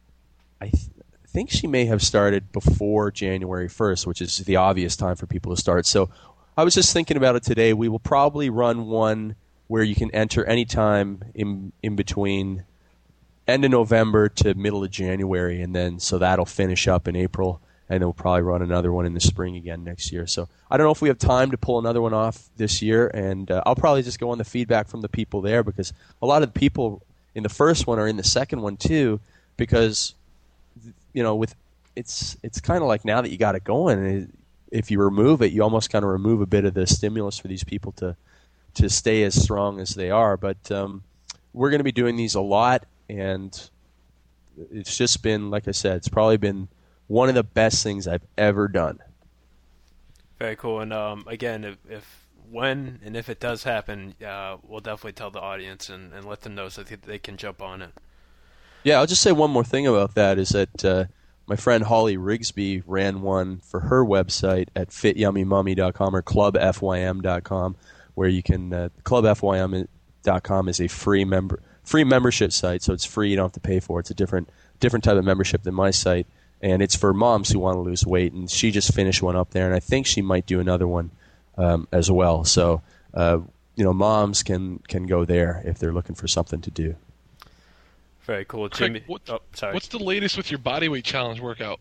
I th- think she may have started before January first, which is the obvious time for people to start. So I was just thinking about it today. We will probably run one where you can enter anytime in in between end of November to middle of January, and then so that'll finish up in April, and then we'll probably run another one in the spring again next year. So I don't know if we have time to pull another one off this year, and uh, I'll probably just go on the feedback from the people there, because a lot of the people in the first one are in the second one too, because you know with it's it's kind of like now that you got it going, if you remove it, you almost kind of remove a bit of the stimulus for these people to to stay as strong as they are. But um, we're going to be doing these a lot. And it's just been, like I said, it's probably been one of the best things I've ever done. Very cool. And um, again, if, if when and if it does happen, uh, we'll definitely tell the audience and, and let them know so that they can jump on it. Yeah, I'll just say one more thing about that is that uh, my friend Holly Rigsby ran one for her website at fit yummy mummy dot com or club f y m dot com, where you can uh, club f y m dot com is a free member free membership site, so it's free. You don't have to pay for it. It's a different different type of membership than my site, and it's for moms who want to lose weight. And she just finished one up there, and I think she might do another one um, as well. So uh, you know, moms can can go there if they're looking for something to do. Very cool, Jimmy. Craig, what, oh, sorry. What's the latest with your bodyweight challenge workout?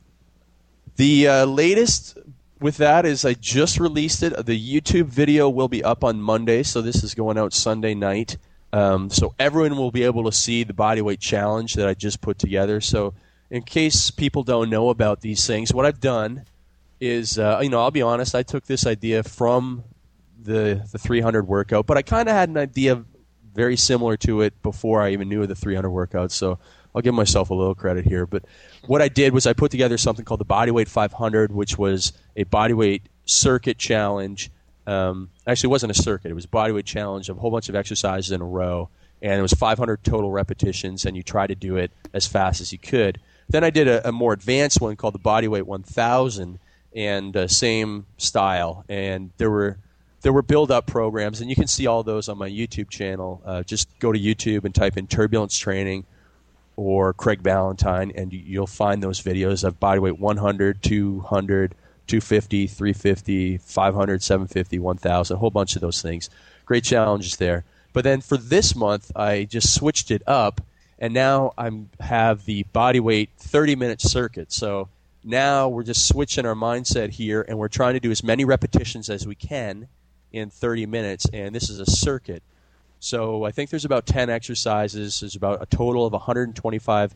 The uh, latest with that is I just released it. The YouTube video will be up on Monday, so this is going out Sunday night. Um, so everyone will be able to see the bodyweight challenge that I just put together. So in case people don't know about these things, what I've done is, uh, you know, I'll be honest, I took this idea from the the three hundred workout, but I kind of had an idea very similar to it before I even knew of the three hundred workout. So I'll give myself a little credit here. But what I did was I put together something called the Bodyweight five hundred, which was a bodyweight circuit challenge. Um, actually, it wasn't a circuit. It was a bodyweight challenge of a whole bunch of exercises in a row, and it was five hundred total repetitions, and you try to do it as fast as you could. Then I did a, a more advanced one called the Bodyweight one thousand, and uh, same style. And there were there were build-up programs, and you can see all those on my YouTube channel. Uh, just go to YouTube and type in Turbulence Training or Craig Ballantyne, and you'll find those videos of bodyweight one hundred, two hundred, two fifty, three fifty, five hundred, seven fifty, one thousand, a whole bunch of those things. Great challenges there. But then for this month, I just switched it up, and now I have the bodyweight thirty-minute circuit. So now we're just switching our mindset here, and we're trying to do as many repetitions as we can in thirty minutes, and this is a circuit. So I think there's about ten exercises. There's about a total of one hundred twenty-five,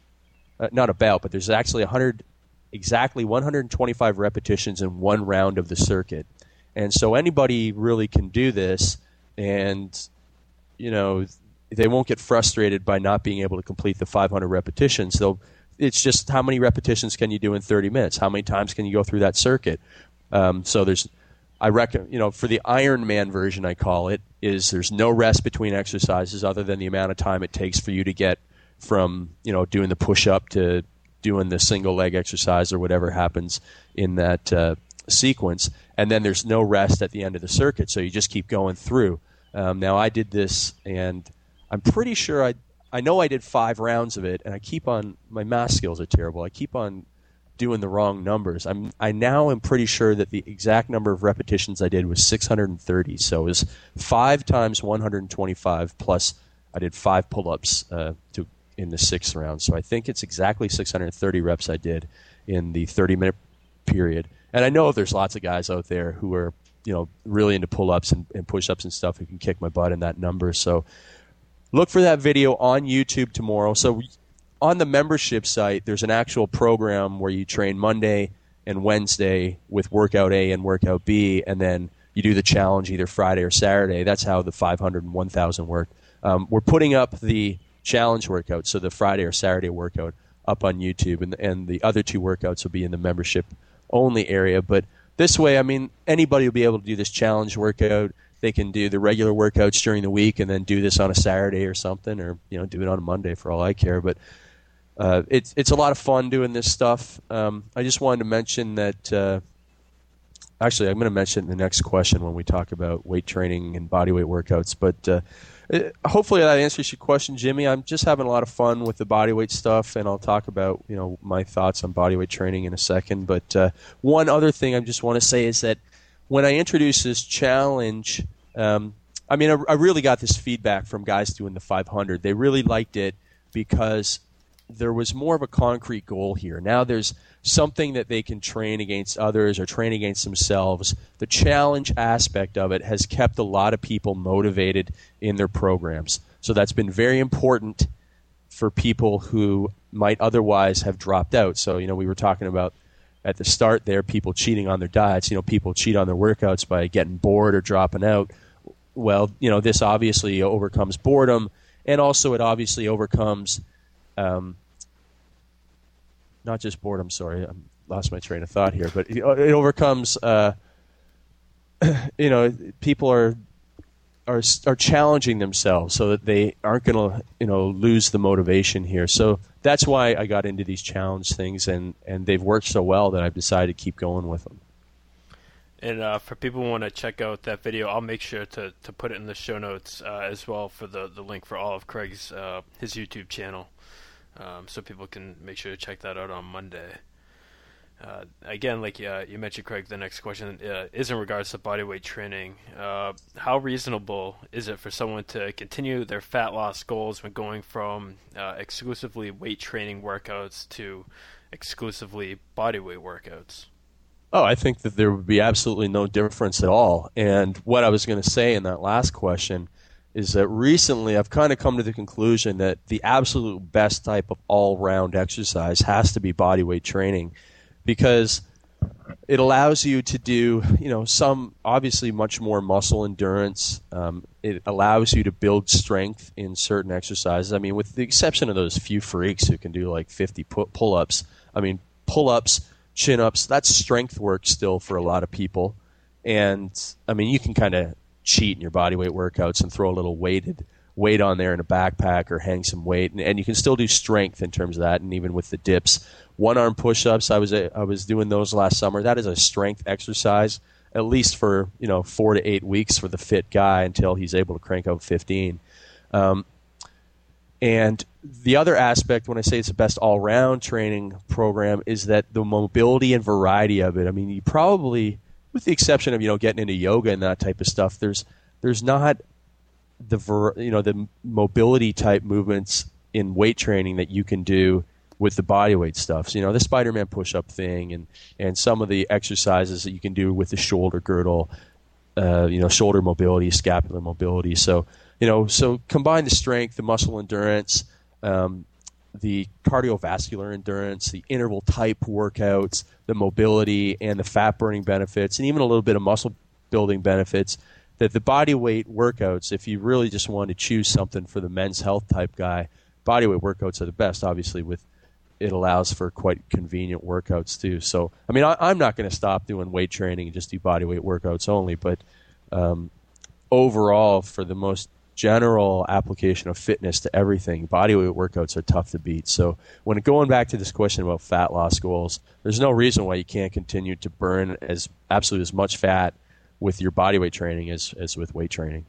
uh, not about, but there's actually one hundred, exactly one hundred twenty-five repetitions in one round of the circuit. And so anybody really can do this, and, you know, they won't get frustrated by not being able to complete the five hundred repetitions. They'll, it's just how many repetitions can you do in thirty minutes? How many times can you go through that circuit? Um, so there's, I reckon, you know, for the Ironman version, I call it, is there's no rest between exercises other than the amount of time it takes for you to get from, you know, doing the push-up to doing the single leg exercise or whatever happens in that uh, sequence. And then there's no rest at the end of the circuit, so you just keep going through. Um, now, I did this, and I'm pretty sure I I know I did five rounds of it, and I keep on, my math skills are terrible. I keep on doing the wrong numbers. I'm I now am pretty sure that the exact number of repetitions I did was six hundred thirty. So it was five times one hundred twenty-five plus I did five pull-ups uh, to in the sixth round. So I think it's exactly six hundred thirty reps I did in the thirty-minute period. And I know there's lots of guys out there who are, you know, really into pull-ups and, and push-ups and stuff who can kick my butt in that number. So look for that video on YouTube tomorrow. So on the membership site, there's an actual program where you train Monday and Wednesday with workout A and workout B, and then you do the challenge either Friday or Saturday. That's how the five hundred and one thousand work. Um, we're putting up the challenge workout, so the Friday or Saturday workout, up on YouTube, and, and the other two workouts will be in the membership-only area. But this way, I mean, anybody will be able to do this challenge workout. They can do the regular workouts during the week and then do this on a Saturday or something, or, you know, do it on a Monday for all I care. But uh, it's it's a lot of fun doing this stuff. Um, I just wanted to mention that. Uh, actually, I'm going to mention it in the next question when we talk about weight training and body weight workouts. But uh, it, hopefully that answers your question, Jimmy. I'm just having a lot of fun with the body weight stuff, and I'll talk about, you know, my thoughts on body weight training in a second. But uh, one other thing I just want to say is that when I introduced this challenge, um, I mean, I, I really got this feedback from guys doing the five hundred. They really liked it because there was more of a concrete goal here. Now there's something that they can train against others or train against themselves. The challenge aspect of it has kept a lot of people motivated in their programs. So that's been very important for people who might otherwise have dropped out. So, you know, we were talking about at the start there, people cheating on their diets. You know, people cheat on their workouts by getting bored or dropping out. Well, you know, this obviously overcomes boredom, and also it obviously overcomes um, not just boredom. Sorry, I lost my train of thought here, but it, it overcomes. Uh, you know, people are are are challenging themselves so that they aren't going to, you know, lose the motivation here. So that's why I got into these challenge things, and, and they've worked so well that I've decided to keep going with them. And uh, for people who want to check out that video, I'll make sure to, to put it in the show notes uh, as well for the, the link for all of Craig's uh, his YouTube channel, um, so people can make sure to check that out on Monday. Uh, again, like uh, you mentioned, Craig, the next question uh, is in regards to bodyweight training. Uh, how reasonable is it for someone to continue their fat loss goals when going from uh, exclusively weight training workouts to exclusively bodyweight workouts? Oh, I think that there would be absolutely no difference at all. And what I was going to say in that last question is that recently I've kind of come to the conclusion that the absolute best type of all-round exercise has to be bodyweight training, because it allows you to do, you know, some obviously much more muscle endurance. Um, it allows you to build strength in certain exercises. I mean, with the exception of those few freaks who can do like fifty pull-ups. I mean, pull-ups, chin-ups, that's strength work still for a lot of people. And, I mean, you can kind of cheat in your bodyweight workouts and throw a little weighted weight on there in a backpack or hang some weight, and, and you can still do strength in terms of that. And even with the dips, one-arm push-ups, I was I was doing those last summer. That is a strength exercise, at least for, you know, four to eight weeks for the fit guy until he's able to crank out fifteen. Um, and the other aspect, when I say it's the best all-round training program, is that the mobility and variety of it. I mean, you probably, with the exception of, you know, getting into yoga and that type of stuff, there's there's not the ver- you know the mobility type movements in weight training that you can do with the bodyweight stuff. So, you know, the Spider-Man push-up thing, and and some of the exercises that you can do with the shoulder girdle, uh, you know, shoulder mobility, scapular mobility. So you know, so combine the strength, the muscle endurance, um, the cardiovascular endurance, the interval type workouts, the mobility, and the fat burning benefits, and even a little bit of muscle building benefits. That the body weight workouts, if you really just want to choose something for the men's health type guy, body weight workouts are the best. Obviously, with it allows for quite convenient workouts too. So, I mean, I, I'm not going to stop doing weight training and just do body weight workouts only, but um, overall, for the most general application of fitness to everything, body weight workouts are tough to beat. So when going back to this question about fat loss goals, there's no reason why you can't continue to burn as absolutely as much fat with your body weight training as, as with weight training.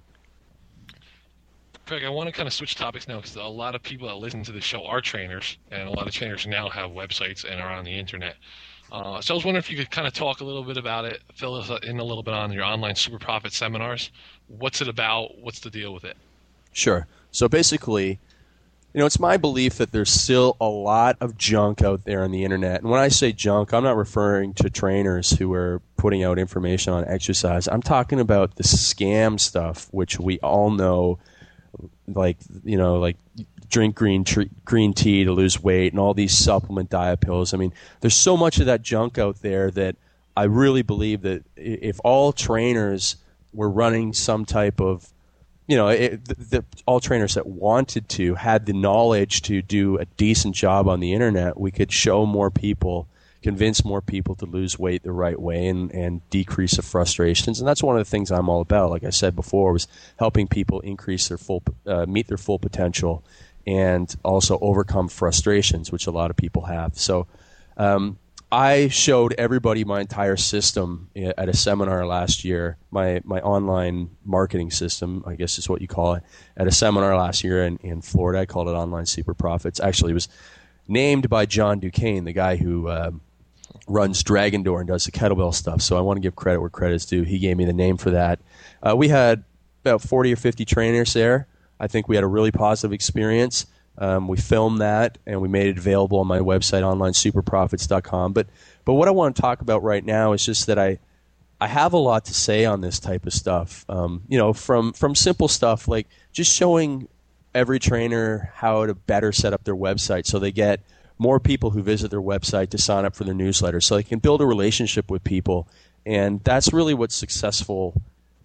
Craig, I want to kind of switch topics now because a lot of people that listen to the show are trainers, and a lot of trainers now have websites and are on the internet. Uh, so I was wondering if you could kind of talk a little bit about it, fill us in a little bit on your online Super Profit seminars. What's it about? What's the deal with it? Sure. So basically, you know, it's my belief that there's still a lot of junk out there on the internet. And when I say junk, I'm not referring to trainers who are putting out information on exercise. I'm talking about the scam stuff, which we all know, like, you know, like drink green tree, green tea to lose weight and all these supplement diet pills. I mean, there's so much of that junk out there that I really believe that if all trainers were running some type of, you know, it, the, the, all trainers that wanted to had the knowledge to do a decent job on the internet, we could show more people, convince more people to lose weight the right way and, and decrease the frustrations. And that's one of the things I'm all about. Like I said before, was helping people increase their full, uh, meet their full potential and also overcome frustrations, which a lot of people have. So um, I showed everybody my entire system at a seminar last year, my, my online marketing system, I guess is what you call it, at a seminar last year in, in Florida. I called it Online Super Profits. Actually, it was named by John Duquesne, the guy who uh, runs Dragon Door and does the kettlebell stuff. So I want to give credit where credit's due. He gave me the name for that. Uh, we had about forty or fifty trainers there. I think we had a really positive experience. Um, we filmed that, and we made it available on my website, online super profits dot com. But but what I want to talk about right now is just that I I have a lot to say on this type of stuff. Um, you know, from from simple stuff like just showing every trainer how to better set up their website so they get more people who visit their website to sign up for their newsletter, so they can build a relationship with people. And that's really what successful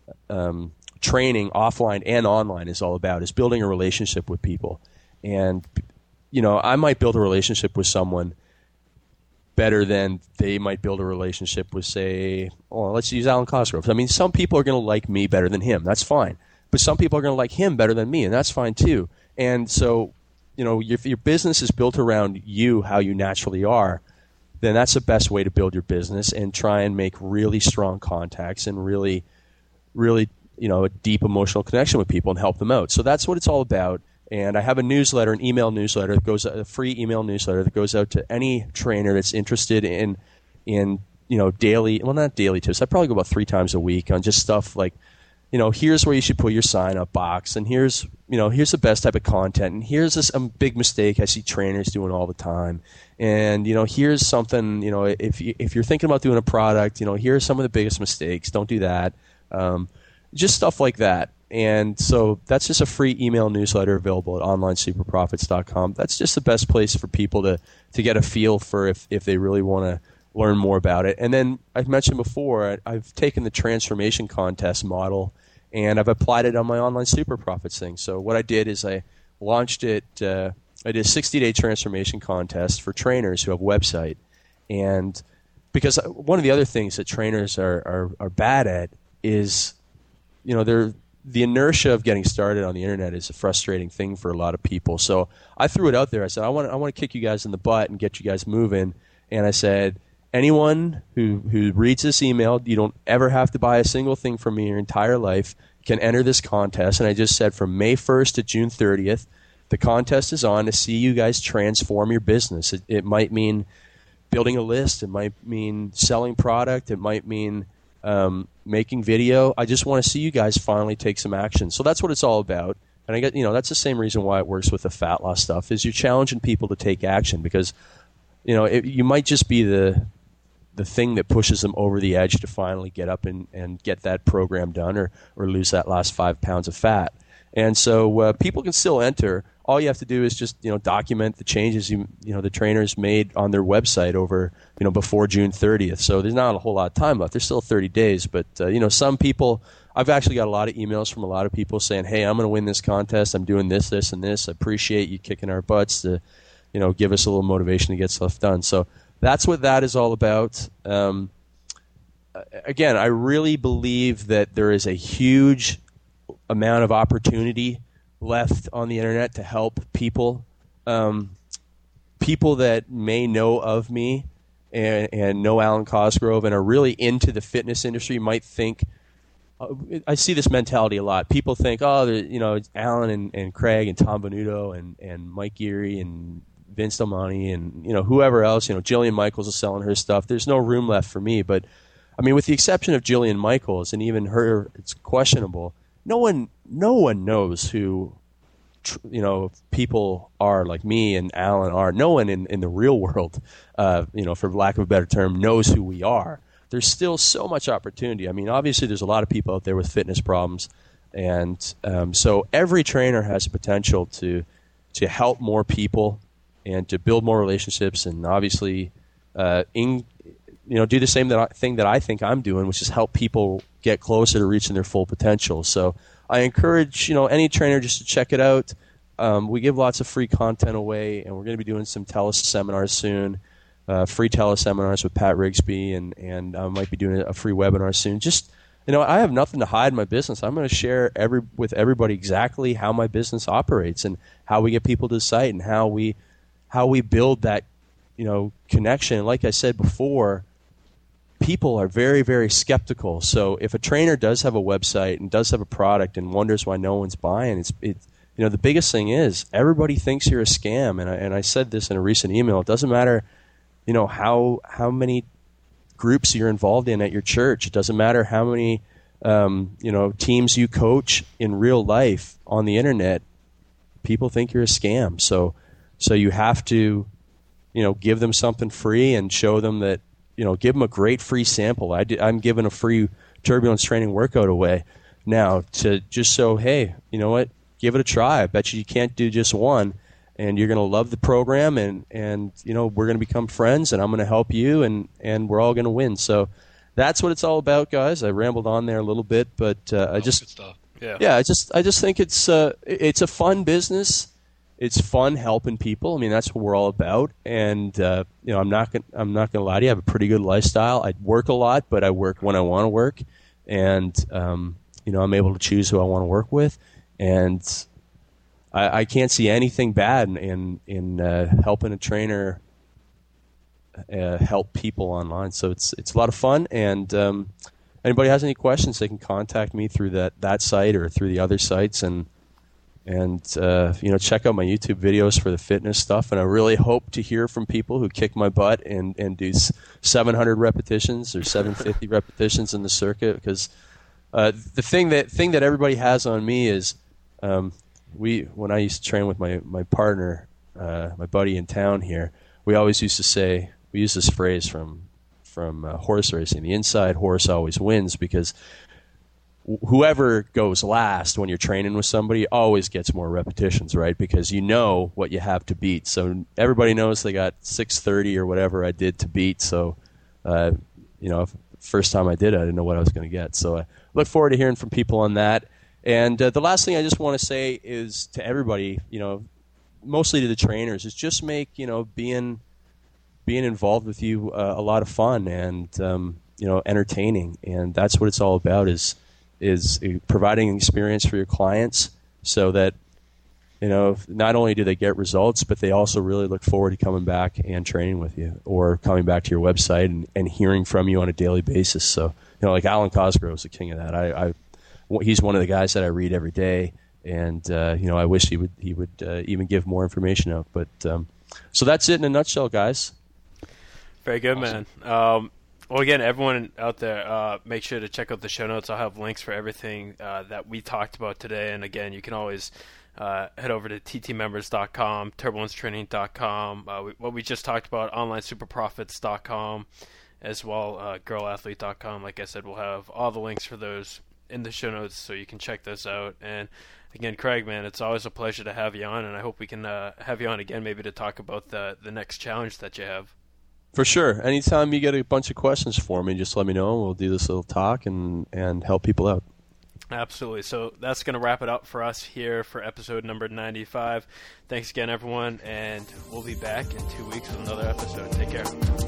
um, training, offline and online, is all about, is building a relationship with people. And, you know, I might build a relationship with someone better than they might build a relationship with, say, oh, let's use Alan Cosgrove. I mean, some people are going to like me better than him. That's fine. But some people are going to like him better than me, and that's fine too. And so, you know, if your business is built around you, how you naturally are, then that's the best way to build your business and try and make really strong contacts and really, really, you know, a deep emotional connection with people and help them out. So that's what it's all about. And I have a newsletter, an email newsletter that goes, a free email newsletter that goes out to any trainer that's interested in, in you know, daily, well, not daily tips. I probably go about three times a week on just stuff like, you know, here's where you should put your sign up box, and here's, you know, here's the best type of content, and here's this um, big mistake I see trainers doing all the time, and, you know, here's something, you know, if you, if you're thinking about doing a product, you know, here's some of the biggest mistakes. Don't do that. Um, just stuff like that. And so that's just a free email newsletter available at online super profits dot com. That's just the best place for people to, to get a feel for if, if they really want to learn more about it. And then I've mentioned before, I've taken the transformation contest model and I've applied it on my online Super Profits thing. So what I did is I launched it, uh, I did a sixty-day transformation contest for trainers who have a website. And because one of the other things that trainers are, are, are bad at is, you know, they're, the inertia of getting started on the internet is a frustrating thing for a lot of people. So I threw it out there. I said, I want, I want to kick you guys in the butt and get you guys moving. And I said, anyone who, who reads this email, you don't ever have to buy a single thing from me your entire life, can enter this contest. And I just said from May first to June thirtieth, the contest is on to see you guys transform your business. It, it might mean building a list. It might mean selling product. It might mean um, making video. I just want to see you guys finally take some action. So that's what it's all about. And I get, you know, that's the same reason why it works with the fat loss stuff, is you're challenging people to take action, because, you know, it, you might just be the the thing that pushes them over the edge to finally get up and, and get that program done, or, or lose that last five pounds of fat. And so uh, people can still enter. All you have to do is just you know document the changes you you know the trainers made on their website over you know before June thirtieth. So there's not a whole lot of time left. There's still thirty days, but uh, you know some people. I've actually got a lot of emails from a lot of people saying, "Hey, I'm going to win this contest. I'm doing this, this, and this. I appreciate you kicking our butts to, you know, give us a little motivation to get stuff done." So that's what that is all about. Um, again, I really believe that there is a huge amount of opportunity left on the internet to help people, um, people that may know of me and, and know Alan Cosgrove and are really into the fitness industry might think. I see this mentality a lot. People think, oh, you know, it's Alan and, and Craig and Tom Venuto and, and Mike Geary and Vince Delmonte and, you know, whoever else, you know, Jillian Michaels is selling her stuff. There's no room left for me. But, I mean, with the exception of Jillian Michaels and even her, it's questionable. No one, no one knows who, you know, people are like me and Alan are. No one in, in the real world, uh, you know, for lack of a better term, knows who we are. There's still so much opportunity. I mean, obviously, there's a lot of people out there with fitness problems, and um, so every trainer has the potential to to help more people and to build more relationships, and obviously, uh, in, you know, do the same that I, thing that I think I'm doing, which is help people get closer to reaching their full potential. So I encourage you know any trainer just to check it out. Um, we give lots of free content away, and we're going to be doing some teleseminars soon. Uh, free teleseminars with Pat Rigsby, and and I might be doing a free webinar soon. Just you know, I have nothing to hide in my business. I'm going to share every with everybody exactly how my business operates and how we get people to the site and how we how we build that you know connection. And like I said before, people are very very skeptical. So if a trainer does have a website and does have a product and wonders why no one's buying, it's it. You know, the biggest thing is everybody thinks you're a scam. And I, and I said this in a recent email. It doesn't matter. You know, how how many groups you're involved in at your church. It doesn't matter how many, um, you know, teams you coach in real life on the internet. People think you're a scam. So so you have to, you know, give them something free and show them that, you know, give them a great free sample. I did, I'm giving a free turbulence training workout away now to just so, hey, you know what, give it a try. I bet you you can't do just one. And you're going to love the program, and, and you know we're going to become friends, and I'm going to help you, and, and we're all going to win. So that's what it's all about, guys. I rambled on there a little bit, but uh, I just good stuff. Yeah, yeah, I just I just think it's uh, it's a fun business. It's fun helping people. I mean, that's what we're all about. And uh, you know, I'm not gonna, I'm not going to lie to you. I have a pretty good lifestyle. I work a lot, but I work when I want to work, and um, you know, I'm able to choose who I want to work with, and I, I can't see anything bad in in, in uh, helping a trainer uh, help people online. So it's it's a lot of fun. And um, anybody has any questions, they can contact me through that, that site or through the other sites, and and uh, you know check out my YouTube videos for the fitness stuff. And I really hope to hear from people who kick my butt and, and do seven hundred repetitions or seven hundred fifty repetitions in the circuit. Because uh, the thing that thing that everybody has on me is. Um, We when I used to train with my my partner, uh, my buddy in town here, we always used to say we use this phrase from from uh, horse racing: the inside horse always wins, because wh- whoever goes last when you're training with somebody always gets more repetitions, right? Because you know what you have to beat. So everybody knows they got six thirty or whatever I did to beat. So uh, you know, first time I did it, I didn't know what I was going to get. So I look forward to hearing from people on that. And uh, the last thing I just want to say is to everybody, you know, mostly to the trainers, is just make, you know, being being involved with you uh, a lot of fun and, um, you know, entertaining. And that's what it's all about, is is providing an experience for your clients so that, you know, not only do they get results, but they also really look forward to coming back and training with you or coming back to your website and, and hearing from you on a daily basis. So, you know, like Alan Cosgrove is the king of that. I, I He's one of the guys that I read every day, and uh, you know I wish he would he would uh, even give more information out. But um, so that's it in a nutshell, guys. Very good, awesome. man. Um, well, again, everyone out there, uh, make sure to check out the show notes. I'll have links for everything uh, that we talked about today. And again, you can always uh, head over to t t members dot com, turbulence training dot com, uh, we, what we just talked about, online super profits dot com, as well, uh, girl athlete dot com. Like I said, we'll have all the links for those in the show notes, so you can check those out. And again, Craig, man, it's always a pleasure to have you on, and I hope we can uh, have you on again maybe to talk about the, the next challenge that you have. For sure. Anytime you get a bunch of questions for me, just let me know, and we'll do this little talk and, and help people out. Absolutely. So that's going to wrap it up for us here for episode number ninety-five. Thanks again, everyone, and we'll be back in two weeks with another episode. Take care.